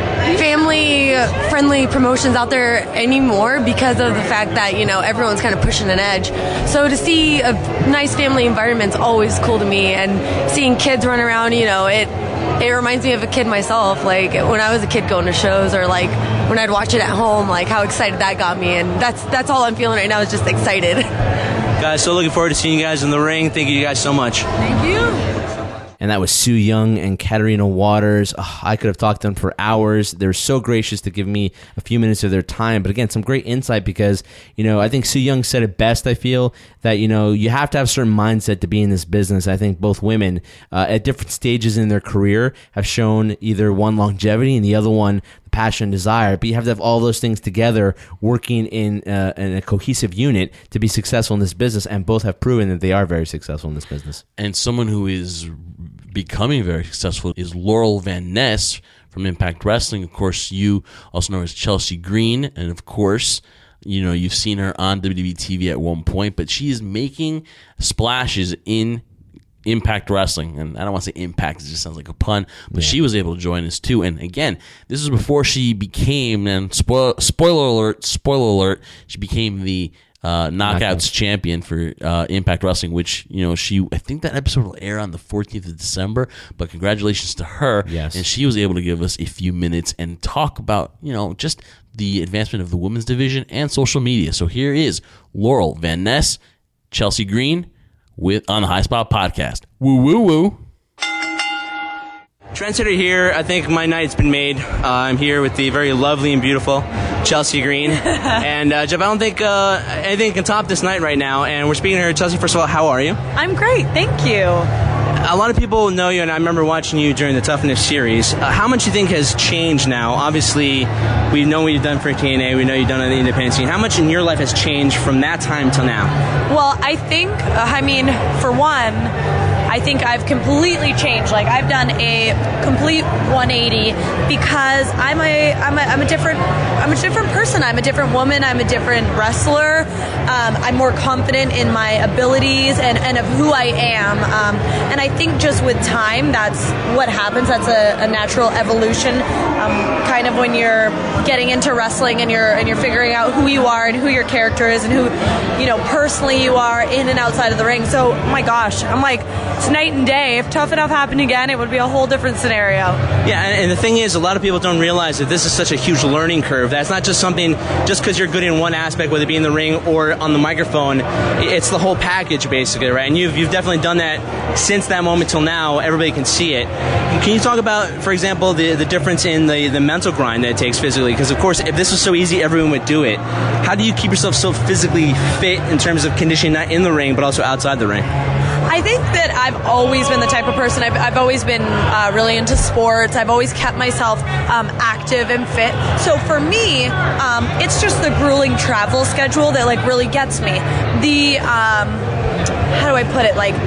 family-friendly promotions out there anymore because of the fact that, you know, everyone's kind of pushing an edge. So to see a nice family environment's always cool to me, and seeing kids run around, you know, it it reminds me of a kid myself. Like when I was a kid going to shows, or like when I'd watch it at home, like how excited that got me, and that's that's all I'm feeling right now, is just excited. Guys, so looking forward to seeing you guys in the ring. Thank you guys so much. Thank you. And that was Su Yung and Katarina Waters. Oh, I could have talked to them for hours. They're so gracious to give me a few minutes of their time. But again, some great insight, because, you know, I think Su Yung said it best, I feel, that, you know, you have to have a certain mindset to be in this business. I think both women uh, at different stages in their career have shown either one longevity and the other one the passion, desire, but you have to have all those things together working in, uh, in a cohesive unit to be successful in this business, and both have proven that they are very successful in this business. And someone who is becoming very successful is Laurel Van Ness from Impact Wrestling. Of course, you also know as Chelsea Green, and of course, you know, you've seen her on W W E T V at one point, but she is making splashes in Impact Wrestling, and I don't want to say Impact, it just sounds like a pun, but yeah. she was able to join us too. And again, this is before she became, and spoil, spoiler alert, spoiler alert, she became the uh, Knockouts Knockouts. champion for uh, Impact Wrestling, which, you know, she, I think that episode will air on the fourteenth of December, but congratulations to her. Yes. And she was able to give us a few minutes and talk about, you know, just the advancement of the women's division and social media. So here is Laurel Van Ness, Chelsea Green, with on the High Spot Podcast. Woo, woo, woo. Trendsetter here. I think my night's been made. Uh, I'm here with the very lovely and beautiful Chelsea Green. and uh, Jeff, I don't think uh, anything can top this night right now. And we're speaking to her. Chelsea, first of all, how are you? I'm great. Thank you. A lot of people know you, and I remember watching you during the Toughness series. Uh, how much do you think has changed now? Obviously, we know what you've done for T N A. We know you've done on the independent scene. How much in your life has changed from that time till now? Well, I think, uh, I mean, for one, I think I've completely changed. Like, I've done a complete one eighty because I'm a, I'm a, I'm a different, I'm a different person. I'm a different woman. I'm a different wrestler. Um, I'm more confident in my abilities and, and of who I am. Um, and I think just with time, that's what happens. That's a, a natural evolution. Um, kind of when you're getting into wrestling and you're and you're figuring out who you are and who your character is and who, you know, personally you are in and outside of the ring. So, my gosh, I'm like, it's night and day. If Tough Enough happened again, it would be a whole different scenario. Yeah, and, and the thing is, a lot of people don't realize that this is such a huge learning curve. That's not just something, just because you're good in one aspect, whether it be in the ring or on the microphone. It's the whole package, basically, right? And you've, you've definitely done that since that moment till now. Everybody can see it. Can you talk about, for example, the, the difference in the, the mental grind that it takes physically? Because, of course, if this was so easy, everyone would do it. How do you keep yourself so physically fit in terms of conditioning, not in the ring, but also outside the ring? I think that I've always been the type of person, I've, I've always been uh, really into sports. I've always kept myself um, active and fit. So for me, um, it's just the grueling travel schedule that like really gets me. The, um, how do I put it, like,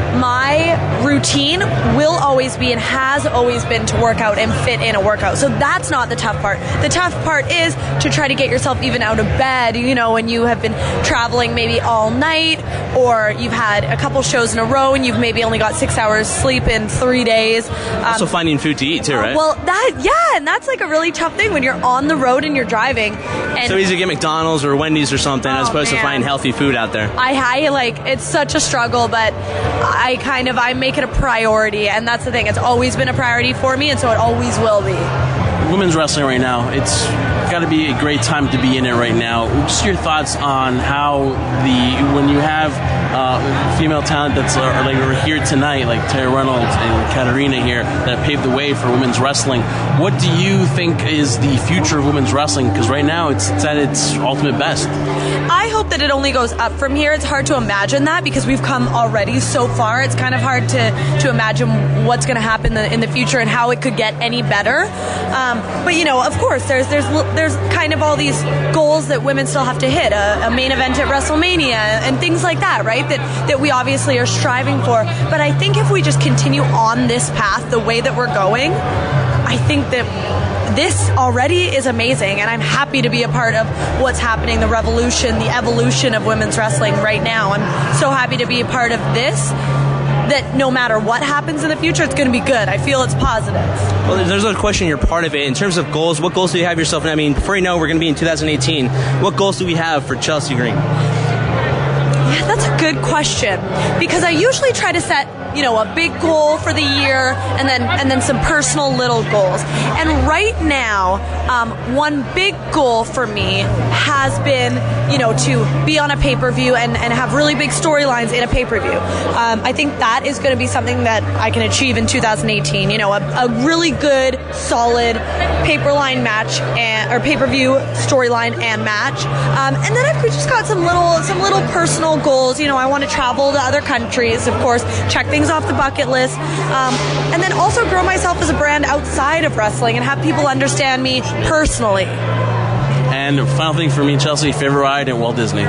my routine will always be and has always been to work out and fit in a workout. So that's not the tough part. The tough part is to try to get yourself even out of bed, you know, when you have been traveling maybe all night, or you've had a couple shows in a row and you've maybe only got six hours sleep in three days. Um, also finding food to eat too, right? Well, that, yeah, and that's like a really tough thing when you're on the road and you're driving. And so easy to get McDonald's or Wendy's or something oh, as opposed man. to finding healthy food out there. I, I like, it's such a struggle, but I kind of, I make it a priority, and that's the thing. It's always been a priority for me, and so it always will be. Women's wrestling right now, it's got to be a great time to be in it right now. Just your thoughts on how the, when you have uh, female talent that's uh, like we're here tonight, like Terry Reynolds and Katarina here, that paved the way for women's wrestling. What do you think is the future of women's wrestling? Because right now it's, it's at its ultimate best. I hope that it only goes up from here. It's hard to imagine that because we've come already so far. It's kind of hard to, to imagine what's going to happen in the, in the future and how it could get any better. Um, but, you know, of course, there's there's there's kind of all these goals that women still have to hit, a, a main event at WrestleMania and things like that, right, that, that we obviously are striving for. But I think if we just continue on this path the way that we're going, I think that this already is amazing, and I'm happy to be a part of what's happening, the revolution, the evolution of women's wrestling right now. I'm so happy to be a part of this, that no matter what happens in the future, it's going to be good. I feel it's positive. Well, there's a question, you're part of it. In terms of goals, what goals do you have yourself? I mean, before you know, we're going to be in two thousand eighteen. What goals do we have for Chelsea Green? Yeah, that's a good question, because I usually try to set, you know, a big goal for the year and then and then some personal little goals. And right now, um, one big goal for me has been, you know, to be on a pay-per-view and, and have really big storylines in a pay-per-view. Um, I think that is going to be something that I can achieve in two thousand eighteen. You know, a, a really good, solid pay-per-line match and or pay-per-view storyline and match. Um, and then I've just got some little some little personal goals. You know, I want to travel to other countries, of course, check things off the bucket list, um, and then also grow myself as a brand outside of wrestling and have people understand me personally. And final thing for me, Chelsea, favorite ride at Walt Disney.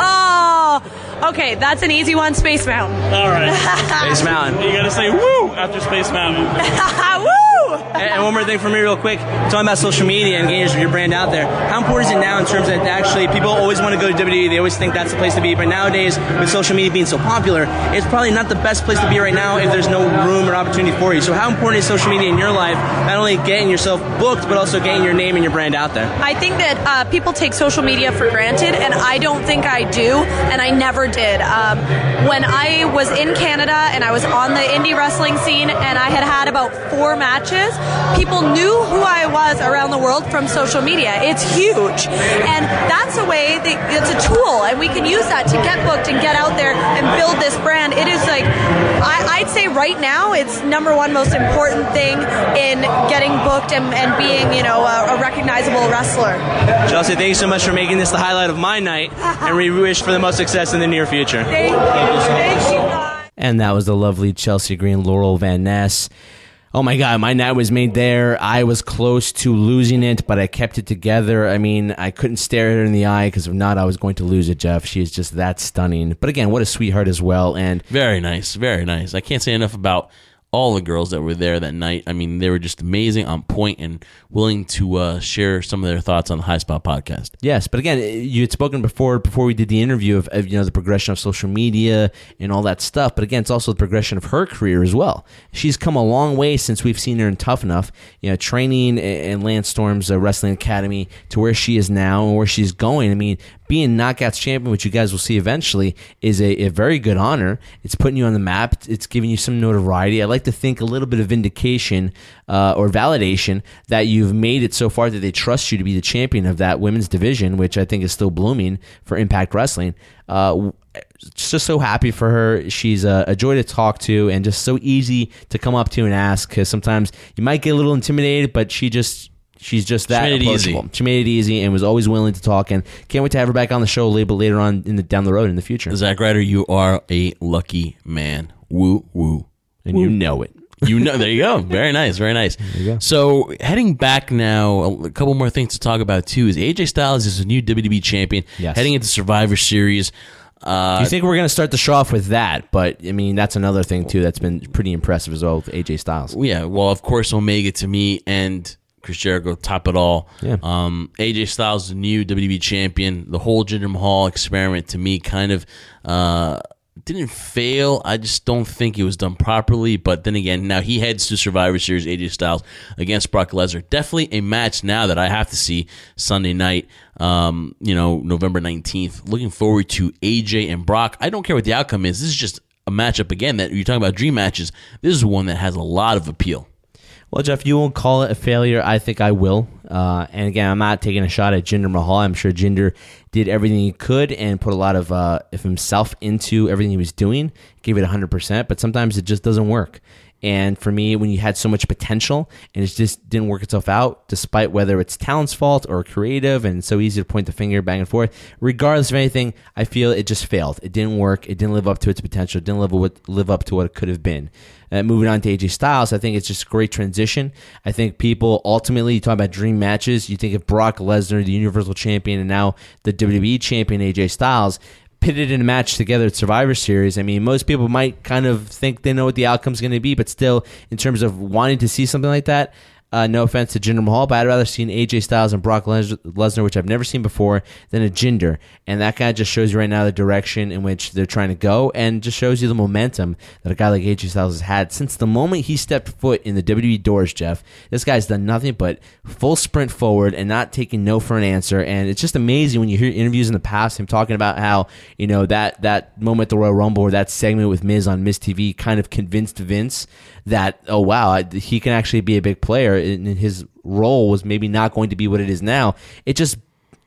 Oh, okay, that's an easy one, Space Mountain. All right. Space Mountain. You got to say woo after Space Mountain. Woo! And one more thing for me real quick, talking about social media and getting your brand out there, how important is it now in terms of actually, people always want to go to W W E, they always think that's the place to be, but nowadays, with social media being so popular, it's probably not the best place to be right now if there's no room or opportunity for you. So how important is social media in your life, not only getting yourself booked, but also getting your name and your brand out there? I think that uh, people take social media for granted, and I don't think I do, and I never did. Um, when I was in Canada and I was on the indie wrestling scene and I had had about four matches, people knew who I was around the world from social media. It's huge. And that's a way, that, it's a tool, and we can use that to get booked and get out there and build this brand. It is like, I, I'd say right now, it's number one most important thing in getting booked and, and being, you know, a, a recognizable wrestler. Chelsea, thank you so much for making this the highlight of my night, and we wish for the most success in the near future. Thank you. Thank you. And that was the lovely Chelsea Green, Laurel Van Ness. Oh my God, my night was made there. I was close to losing it, but I kept it together. I mean, I couldn't stare at her in the eye because if not, I was going to lose it, Jeff. She is just that stunning. But again, what a sweetheart as well. And very nice, very nice. I can't say enough about all the girls that were there that night. I mean, they were just amazing, on point, and willing to uh, share some of their thoughts on the High Spot podcast. Yes, but again, you had spoken before before we did the interview of, of you know the progression of social media and all that stuff. But again, it's also the progression of her career as well. She's come a long way since we've seen her in Tough Enough, you know, training in Lance Storm's uh, Wrestling Academy to where she is now and where she's going. I mean, being Knockouts champion, which you guys will see eventually, is a, a very good honor. It's putting you on the map. It's giving you some notoriety. I like to think a little bit of vindication uh, or validation that you've made it so far that they trust you to be the champion of that women's division, which I think is still blooming for Impact Wrestling. Uh, just so happy for her. She's a, a joy to talk to and just so easy to come up to and ask, because sometimes you might get a little intimidated, but she just... She's just that she made it approachable. Easy. She made it easy and was always willing to talk, and can't wait to have her back on the show a little bit later on in the down the road in the future. Zack Ryder, you are a lucky man. Woo woo, and woo. You know it. You know, there you go. Very nice, very nice. There you go. So heading back now, a couple more things to talk about too is A J Styles is a new W W E champion. Yes. Heading into Survivor Series. Uh, you think we're going to start the show off with that, but I mean that's another thing too that's been pretty impressive as well with A J Styles. Yeah, well, of course, Omega to me and Chris Jericho top it all. Yeah. Um, A J Styles is the new W W E champion. The whole Jinder Mahal experiment to me kind of uh, didn't fail. I just don't think it was done properly. But then again, now he heads to Survivor Series, A J Styles against Brock Lesnar. Definitely a match now that I have to see Sunday night, um, you know, November nineteenth. Looking forward to A J and Brock. I don't care what the outcome is. This is just a matchup, again, that you're talking about dream matches. This is one that has a lot of appeal. Well, Jeff, you won't call it a failure. I think I will. Uh, and again, I'm not taking a shot at Jinder Mahal. I'm sure Jinder did everything he could and put a lot of, uh, of himself into everything he was doing, gave it one hundred percent, but sometimes it just doesn't work. And for me, when you had so much potential and it just didn't work itself out, despite whether it's talent's fault or creative, and it's so easy to point the finger back and forth, regardless of anything, I feel it just failed. It didn't work. It didn't live up to its potential. It didn't live, live up to what it could have been. Uh, moving on to A J Styles, I think it's just a great transition. I think people ultimately, you talk about dream matches, you think of Brock Lesnar, the Universal Champion, and now the W W E Champion, A J Styles, pitted in a match together at Survivor Series. I mean, most people might kind of think they know what the outcome's going to be, but still, in terms of wanting to see something like that, Uh, no offense to Jinder Mahal, but I'd rather see an A J Styles and Brock Lesnar, which I've never seen before, than a Jinder. And that kind of just shows you right now the direction in which they're trying to go, and just shows you the momentum that a guy like A J Styles has had since the moment he stepped foot in the W W E doors, Jeff. This guy's done nothing but full sprint forward and not taking no for an answer. And it's just amazing when you hear interviews in the past, him talking about how, you know, that, that moment at the Royal Rumble or that segment with Miz on Miz T V kind of convinced Vince that, oh, wow, he can actually be a big player, and his role was maybe not going to be what it is now. It just,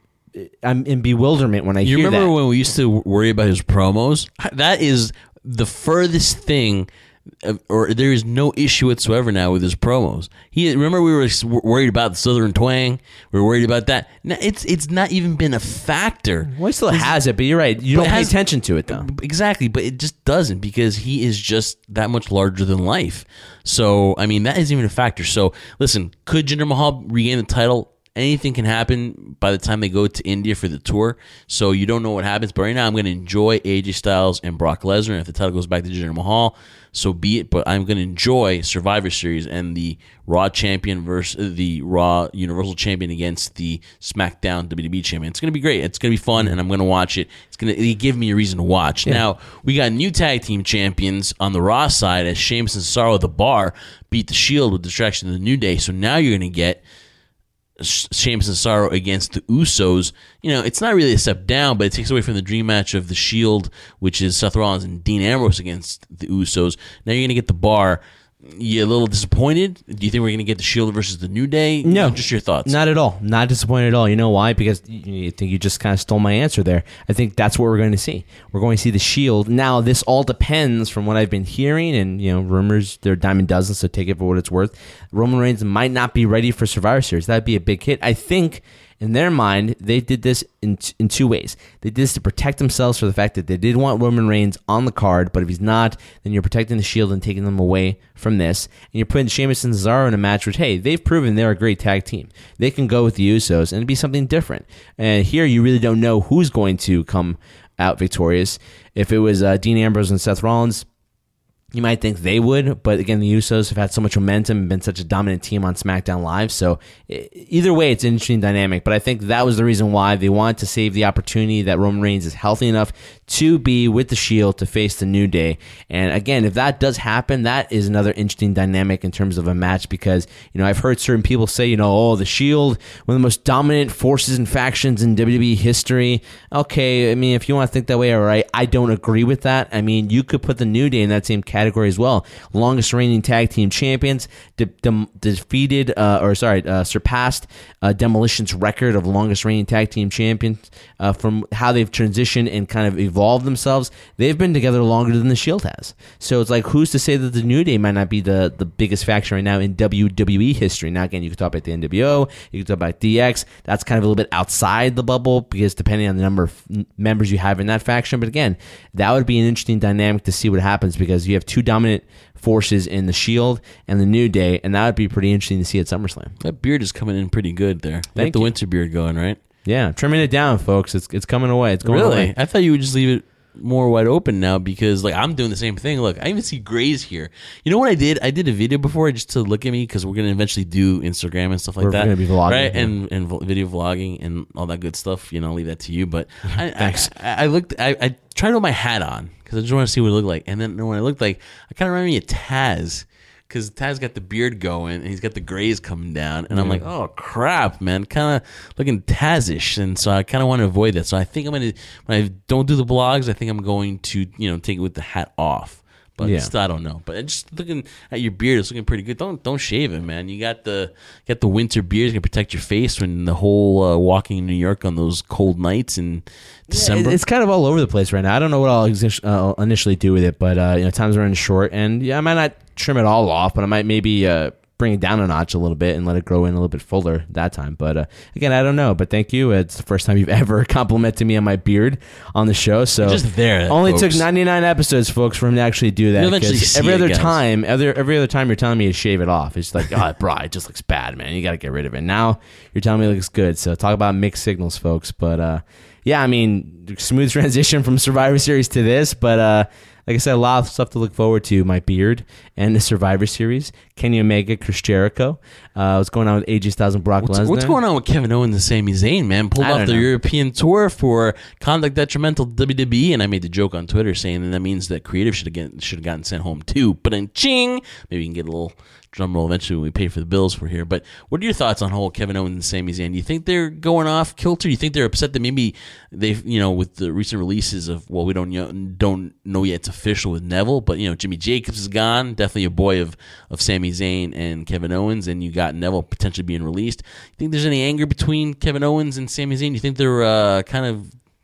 I'm in bewilderment when I you hear that. You remember when we used to worry about his promos? That is the furthest thing or there is no issue whatsoever now with his promos. He remember we were worried about the Southern twang. We were worried about that. Now, it's it's not even been a factor. Well, he still has it, but you're right. You don't pay has, attention to it though. Exactly, but it just doesn't because he is just that much larger than life. So I mean that isn't even a factor. So listen, could Jinder Mahal regain the title? Anything can happen by the time they go to India for the tour, so you don't know what happens. But right now, I'm going to enjoy A J Styles and Brock Lesnar. And if the title goes back to Jinder Mahal, so be it. But I'm going to enjoy Survivor Series and the Raw champion versus the Raw Universal champion against the SmackDown W W E champion. It's going to be great. It's going to be fun, and I'm going to watch it. It's going to give me a reason to watch. Yeah. Now, we got new tag team champions on the Raw side as Sheamus and Cesaro at the Bar beat the Shield with distraction of the New Day. So now you're going to get Sheamus and Cesaro against the Usos. You know, it's not really a step down, but it takes away from the dream match of the Shield, which is Seth Rollins and Dean Ambrose against the Usos. Now you're going to get the Bar. You a little disappointed? Do you think we're going to get the Shield versus the New Day? No. Just your thoughts. Not at all. Not disappointed at all. You know why? Because you think you just kind of stole my answer there. I think that's what we're going to see. We're going to see the Shield. Now, this all depends from what I've been hearing, and, you know, rumors, they're a dime a dozen, so take it for what it's worth. Roman Reigns might not be ready for Survivor Series. That'd be a big hit. I think in their mind, they did this in in two ways. They did this to protect themselves for the fact that they did want Roman Reigns on the card, but if he's not, then you're protecting the Shield and taking them away from this. And you're putting Sheamus and Cesaro in a match which, hey, they've proven they're a great tag team. They can go with the Usos, and it'd be something different. And here, you really don't know who's going to come out victorious. If it was uh, Dean Ambrose and Seth Rollins, you might think they would, but again, the Usos have had so much momentum and been such a dominant team on SmackDown Live, so either way, it's an interesting dynamic, but I think that was the reason why they wanted to save the opportunity that Roman Reigns is healthy enough to be with the Shield to face the New Day, and again, if that does happen, that is another interesting dynamic in terms of a match, because, you know, I've heard certain people say, you know, oh, the Shield, one of the most dominant forces and factions in W W E history. Okay, I mean, if you want to think that way, all right, I don't agree with that. I mean, you could put the New Day in that same category category as well. Longest reigning tag team champions, de- de- defeated, uh, or sorry, uh, surpassed uh, Demolition's record of longest reigning tag team champions uh, from how they've transitioned and kind of evolved themselves. They've been together longer than the Shield has. So it's like, who's to say that the New Day might not be the, the biggest faction right now in W W E history? Now, again, you could talk about the N W O, you could talk about D X. That's kind of a little bit outside the bubble because depending on the number of members you have in that faction. But again, that would be an interesting dynamic to see what happens because you have two dominant forces in the Shield and the New Day, and that would be pretty interesting to see at SummerSlam. That beard is coming in pretty good there. You got the winter beard going, right? Yeah, trimming it down, folks. It's it's coming away. It's going really? away. I thought you would just leave it more wide open now because like I'm doing the same thing. Look, I even see grays here. You know what I did? I did a video before just to look at me because we're gonna eventually do Instagram and stuff like we're that. We're gonna be vlogging, right? Yeah. And and video vlogging and all that good stuff. You know, I'll leave that to you. But I, Thanks. I, I looked. I, I tried to put my hat on because I just want to see what it looked like. And then when I looked like, I kind of reminded me of Taz. Because Taz got the beard going, and he's got the grays coming down, and I'm like, oh crap, man, kind of looking Tazish, and so I kind of want to avoid that. So I think I'm gonna when I don't do the blogs, I think I'm going to you know take it with the hat off. But Yeah. still, I don't know. But just looking at your beard, it's looking pretty good. Don't don't shave it, man. You got the got the winter beard, it's gonna protect your face when the whole uh, walking in New York on those cold nights in December. It- It's kind of all over the place right now. I don't know what I'll exi- uh, initially do with it, but uh, you know, time's running short, and yeah, I might not trim it all off, but I might maybe uh, bring it down a notch a little bit and let it grow in a little bit fuller that time. But uh, again, I don't know. But thank you. It's the first time you've ever complimented me on my beard on the show. So You're just there, Only folks. took ninety-nine episodes, folks, for him to actually do that. You'll eventually 'cause see every it, other guys. time, every, every other time you're telling me to shave it off, it's like, oh, bro, it just looks bad, man. You got to get rid of it. Now you're telling me it looks good. So talk about mixed signals, folks. But uh, yeah, I mean, smooth transition from Survivor Series to this, but uh, like I said, a lot of stuff to look forward to. My beard and the Survivor Series. Kenny Omega, Chris Jericho. Uh, what's going on with A J Styles and Brock What's, Lesnar? what's going on with Kevin Owens and Sami Zayn, man? Pulled I off don't the know. European tour for conduct detrimental to W W E, and I made the joke on Twitter saying that, that means that creative should have get, should have gotten sent home too. But then, ching, maybe we can get a little drum roll eventually when we pay for the bills for here. But what are your thoughts on whole Kevin Owens and Sami Zayn? Do you think they're going off kilter? Do you think they're upset that maybe they, you know, with the recent releases of well, we don't know, don't know yet it's official with Neville, but you know, Jimmy Jacobs is gone, definitely a boy of of Sami Zayn and Kevin Owens, and you got Neville potentially being released. You think there's any anger between Kevin Owens and Sami Zayn? Do you think they're uh, kind of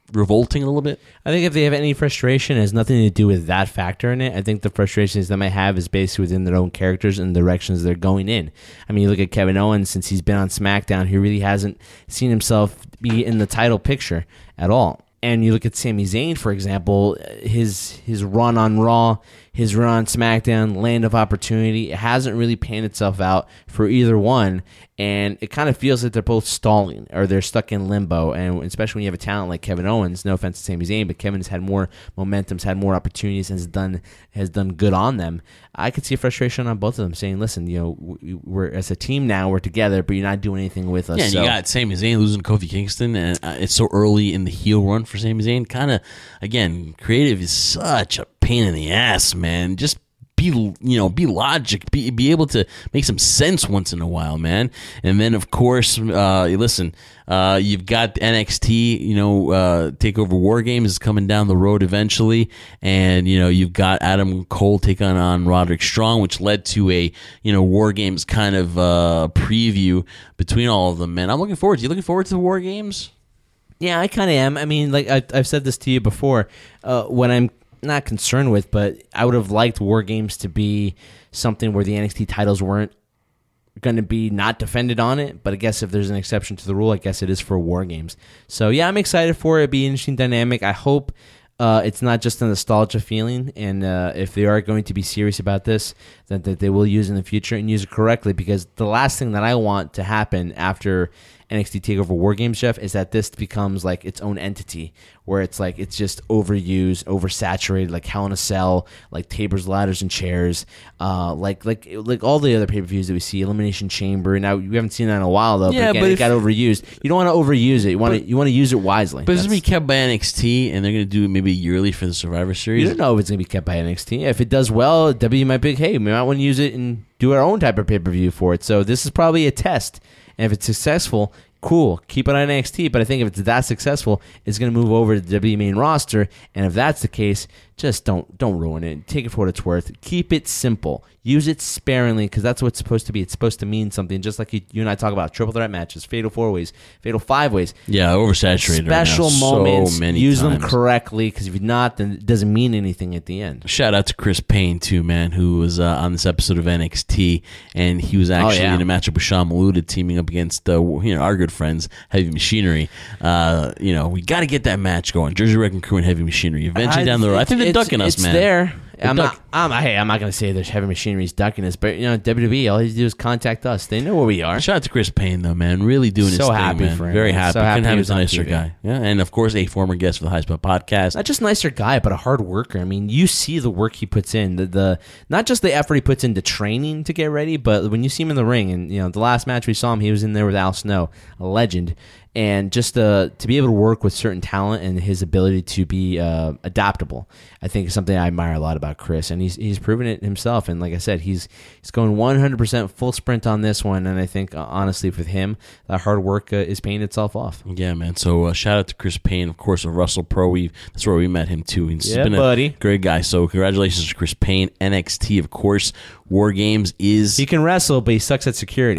revolting a little bit? I think if they have any frustration, it has nothing to do with that factor in it. I think the frustrations they might have is basically within their own characters and the directions they're going in. I mean, you look at Kevin Owens, since he's been on SmackDown, he really hasn't seen himself be in the title picture at all. And you look at Sami Zayn, for example, his his run on Raw, his run on SmackDown, Land of Opportunity, it hasn't really panned itself out for either one. And it kind of feels like they're both stalling or they're stuck in limbo. And especially when you have a talent like Kevin Owens, no offense to Sami Zayn, but Kevin's had more momentum, had more opportunities, and has done has done good on them. I could see a frustration on both of them saying, listen, you know, we're as a team now, we're together, but you're not doing anything with us. Yeah, and so. you got Sami Zayn losing to Kofi Kingston, and uh, it's so early in the heel run for Sami Zayn. Kind of, again, creative is such a pain in the ass, man. Just be, you know, be logic, be be able to make some sense once in a while, man. And then, of course, uh, listen, uh, you've got N X T, you know, uh, TakeOver War Games is coming down the road eventually, and you know, you've got Adam Cole taking on Roderick Strong, which led to a, you know, War Games kind of uh, preview between all of them. Man, I'm looking forward to. You looking forward to the War Games? Yeah, I kind of am. I mean, like I, I've said this to you before. Uh, when I'm not concerned with, but I would have liked War Games to be something where the N X T titles weren't going to be not defended on it, but I guess if there's an exception to the rule, I guess it is for War Games. So yeah, I'm excited for it. It'd be an interesting dynamic. I hope uh, it's not just a nostalgia feeling, and uh, if they are going to be serious about this, that, that they will use it in the future and use it correctly, because the last thing that I want to happen after N X T TakeOver War Games, Jeff, is that this becomes like its own entity, where it's like it's just overused, oversaturated, like Hell in a Cell, like tables, ladders, and chairs, uh, like like like all the other pay per views that we see, Elimination Chamber. Now we haven't seen that in a while though. Yeah, but, again, but it if, got overused. You don't want to overuse it. You want to you want to use it wisely. But it's gonna be kept by N X T, and they're gonna do it maybe yearly for the Survivor Series. You don't know if it's gonna be kept by N X T. If it does well, W W E might be like, hey, we might want to use it and do our own type of pay per view for it. So this is probably a test, and if it's successful, cool, keep it on N X T, but I think if it's that successful, it's going to move over to the W W E main roster, and if that's the case, just don't don't ruin it. Take it for what it's worth. Keep it simple. Use it sparingly, because that's what it's supposed to be. It's supposed to mean something, just like you, you and I talk about triple threat matches, fatal four ways, fatal five ways. Yeah, oversaturated. Special right now. moments, so many use times. them correctly, because if you're not, then it doesn't mean anything at the end. Shout out to Chris Payne too, man, who was uh, on this episode of N X T, and he was actually oh, yeah. in a matchup with Sean Maluda, teaming up against uh, you know our good friends Heavy Machinery. Uh, you know, we got to get that match going. Jersey Wrecking Crew and Heavy Machinery. Eventually I, down the road, I think they're ducking us, it's man. It's there. They're I'm duck- not. I'm, hey, I'm not going to say there's Heavy Machinery's ducking us, but you know, W W E, all you do is contact us. They know where we are. Shout out to Chris Payne, though, man. Really doing his So thing, happy man. for him, Very man. happy. So happy Couldn't he have was a on nicer T V. guy. Yeah, and of course, a former guest for the High Spot Podcast. Not just nicer guy, but a hard worker. I mean, you see the work he puts in. The, the not just the effort he puts into training to get ready, but when you see him in the ring, and you know, the last match we saw him, he was in there with Al Snow, a legend. And just uh, to be able to work with certain talent and his ability to be uh, adaptable, I think is something I admire a lot about Chris. And he's he's proven it himself. And like I said, he's he's going one hundred percent full sprint on this one. And I think, uh, honestly, with him, that hard work uh, is paying itself off. Yeah, man. So uh, shout out to Chris Payne, of course, of Russell Pro. We That's where we met him, too. He's Yeah, been a buddy. great guy. So congratulations to Chris Payne. N X T, of course. War Games is... He can wrestle, but he sucks at security.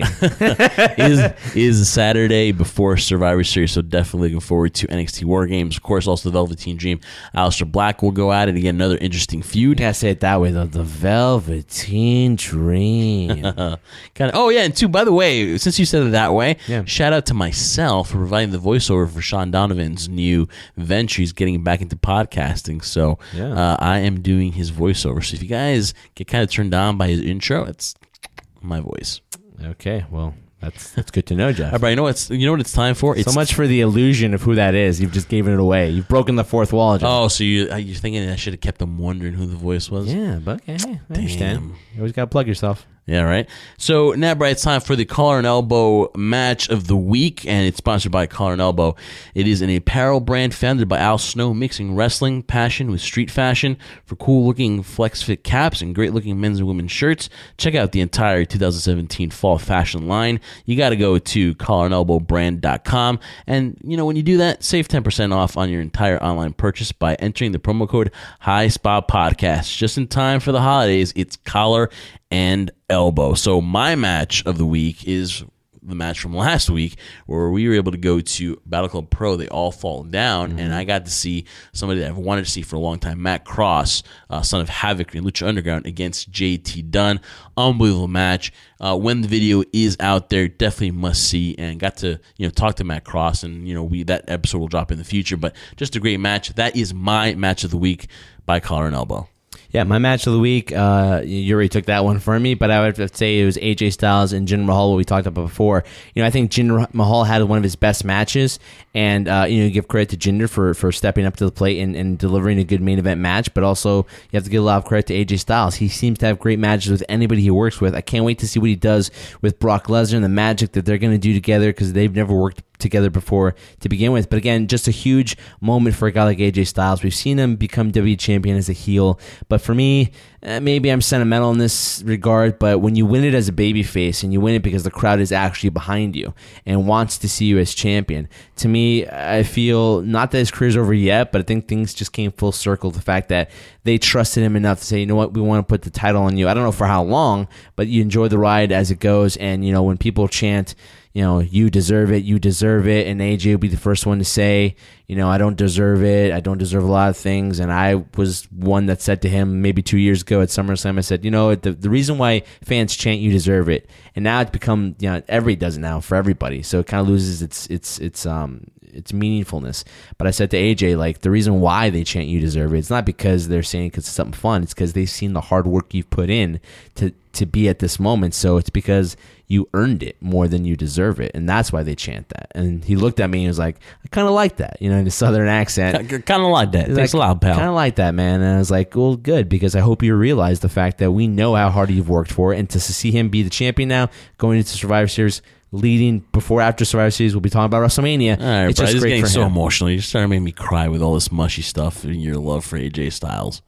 is is Saturday before Survivor Series, so definitely looking forward to N X T War Games. Of course, also the Velveteen Dream. Aleister Black will go at it again. Another interesting feud. You gotta say it that way, though. The Velveteen Dream. kind of. Oh yeah, and two. By the way, since you said it that way, Yeah. shout out to myself for providing the voiceover for Sean Donovan's new venture. He's getting back into podcasting, so Yeah. uh, I am doing his voiceover. So if you guys get kind of turned on by his intro, it's my voice. Okay, well, that's that's good to know, Jeff. All right, you know what's you know what it's time for? It's So much for the illusion of who that is. You've just given it away. You've broken the fourth wall, Jeff. Oh, so you uh, you're thinking I should have kept them wondering who the voice was? Yeah, but okay, hey, I understand. Damn. You always gotta plug yourself. Yeah, right. So now, Brad, it's time for the Collar and Elbow match of the week, and it's sponsored by Collar and Elbow. It is an apparel brand founded by Al Snow, mixing wrestling passion with street fashion for cool-looking flex-fit caps and great-looking men's and women's shirts. Check out the entire two thousand seventeen fall fashion line. You got to go to collar and elbow brand dot com, and you know when you do that, save ten percent off on your entire online purchase by entering the promo code High Spot Podcast. Just in time for the holidays, it's Collar and Elbow. So my match of the week is the match from last week where we were able to go to Battle Club Pro. They all fall down, mm-hmm. and I got to see somebody that I've wanted to see for a long time, Matt Cross, uh, son of Havoc in Lucha Underground, against J T Dunn. Unbelievable match. Uh, when the video is out there, definitely must see. And got to you know talk to Matt Cross, and you know we that episode will drop in the future. But just a great match. That is my match of the week by Collar and Elbow. Yeah, my match of the week, uh, Yuri took that one for me, but I would say it was A J Styles and Jinder Mahal, what we talked about before. You know, I think Jinder Mahal had one of his best matches, and, uh, you know, give credit to Jinder for, for stepping up to the plate and, and delivering a good main event match, but also you have to give a lot of credit to A J Styles. He seems to have great matches with anybody he works with. I can't wait to see what he does with Brock Lesnar and the magic that they're going to do together, because they've never worked together before to begin with. But again, just a huge moment for a guy like A J Styles. We've seen him become W W E champion as a heel, but for me, uh, maybe I'm sentimental in this regard, but when you win it as a babyface and you win it because the crowd is actually behind you and wants to see you as champion, to me, I feel not that his career's over yet, but I think things just came full circle. The fact that they trusted him enough to say, you know what, we want to put the title on you. I don't know for how long, but you enjoy the ride as it goes. And, you know, when people chant, you know, you deserve it, you deserve it, and A J will be the first one to say, you know, I don't deserve it, I don't deserve a lot of things. And I was one that said to him maybe two years ago at SummerSlam, I said, you know, the, the reason why fans chant you deserve it, and now it's become, you know, everybody does it now for everybody, so it kind of loses its its its um its meaningfulness. But I said to A J, like, the reason why they chant you deserve it, it's not because they're saying because it's something fun, it's because they've seen the hard work you've put in to to be at this moment. So it's because you earned it more than you deserve it, and that's why they chant that. And he looked at me and he was like, I kind of like that, you know, in a southern accent. Kind of like that. Thanks like, a lot, pal. Kind of like that, man. And I was like, well, good, because I hope you realize the fact that we know how hard you've worked for it, and to see him be the champion now, going into Survivor Series, leading before after Survivor Series, we'll be talking about WrestleMania. All right, it's bro, just this is great getting for so him. emotional. You're starting to make me cry with all this mushy stuff and your love for A J Styles.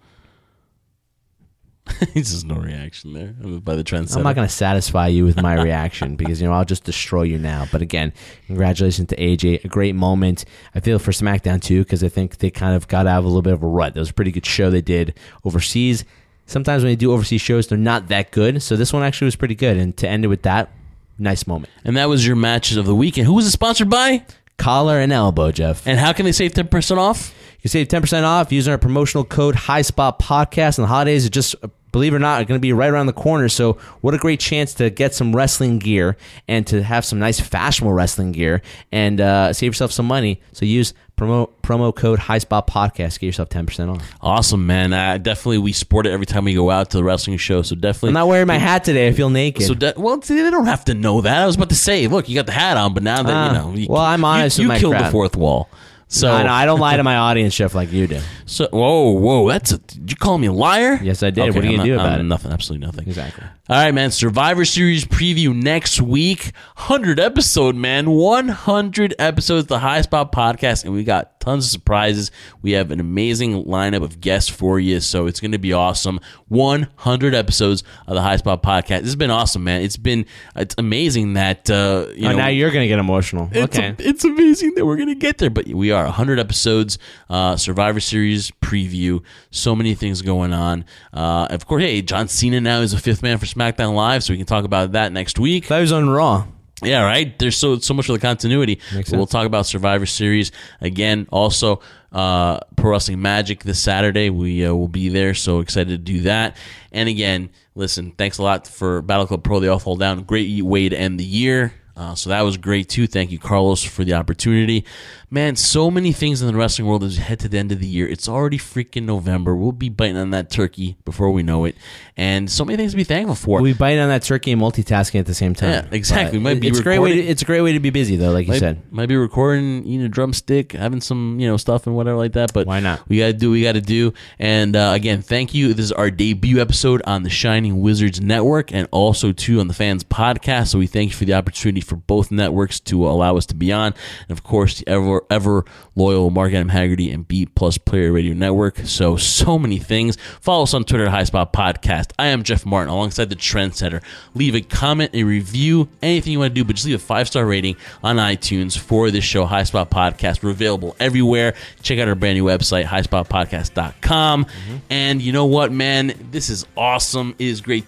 There's just no reaction there by the trendsetter. I'm not going to satisfy you with my reaction because, you know, I'll just destroy you now. But again, congratulations to A J. A great moment. I feel for SmackDown too, because I think they kind of got out of a little bit of a rut. That was a pretty good show they did overseas. Sometimes when they do overseas shows, they're not that good. So this one actually was pretty good. And to end it with that, nice moment. And that was your matches of the weekend. Who was it sponsored by? Collar and Elbow, Jeff. And how can they save ten percent off? You can save ten percent off using our promotional code HighSpotPodcast. And the holidays are just, believe it or not, are going to be right around the corner. So what a great chance to get some wrestling gear and to have some nice fashionable wrestling gear and uh, save yourself some money. So use promo promo code HighSpotPodcast. Get yourself ten percent off. Awesome, man. Uh, definitely, we sport it every time we go out to the wrestling show. So definitely. I'm not wearing my hat today. I feel naked. So de- well, see, they don't have to know that. I was about to say, look, you got the hat on, but now that, uh, you know. You, well, I'm honest you, with you my killed crowd. the fourth wall. So no, no, I don't lie to my audience, Jeff, like you do. So, whoa, whoa, that's a, did you call me a liar? Yes, I did. Okay, what are you I'm going to do not, about I'm it? Nothing, absolutely nothing. Exactly. All right, man, Survivor Series preview next week. one hundred episode, man. one hundred episodes, the High Spot Podcast, and we got tons of surprises. We have an amazing lineup of guests for you, so it's going to be awesome. one hundred episodes of the High Spot Podcast. This has been awesome, man. It's been, it's amazing that, uh, you oh, know. now you're going to get emotional. It's, okay. a, it's amazing that we're going to get there, but we are one hundred episodes, uh, Survivor Series preview, so many things going on. Uh, of course, hey, John Cena now is a fifth man for SmackDown Live, so we can talk about that next week. That was on Raw. Yeah, right. There's so so much of the continuity. We'll talk about Survivor Series again. Also, uh, Pro Wrestling Magic this Saturday. We uh, will be there. So excited to do that. And again, listen, thanks a lot for Battle Club Pro. They all fall down. Great way to end the year. Uh, so that was great too. Thank you, Carlos, for the opportunity. Man, so many things in the wrestling world as we head to the end of the year. It's already freaking November. We'll be biting on that turkey before we know it. And so many things to be thankful for. We'll be biting on that turkey and multitasking at the same time. Yeah, exactly. We might be it's, a great way to, it's a great way to be busy, though, like you might, said. Might be recording, eating a drumstick, having some, you know, stuff and whatever like that. But why not? We got to do what we got to do. And uh, again, thank you. This is our debut episode on the Shining Wizards Network and also, too, on the Fans Podcast. So we thank you for the opportunity for both networks to allow us to be on. And, of course, the ever, ever loyal Mark Adam Haggerty and B Plus Player Radio Network. So, so many things. Follow us on Twitter at High Spot Podcast. I am Jeff Martin alongside the Trendsetter. Leave a comment, a review, anything you want to do, but just leave a five-star rating on iTunes for this show, High Spot Podcast. We're available everywhere. Check out our brand new website, high spot podcast dot com. Mm-hmm. And you know what, man? This is awesome. It is great to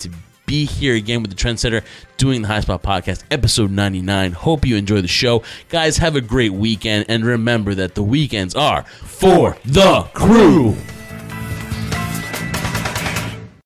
be here again with the Trendsetter doing the High Spot Podcast, episode ninety-nine. Hope you enjoy the show. Guys, have a great weekend, and remember that the weekends are for the crew.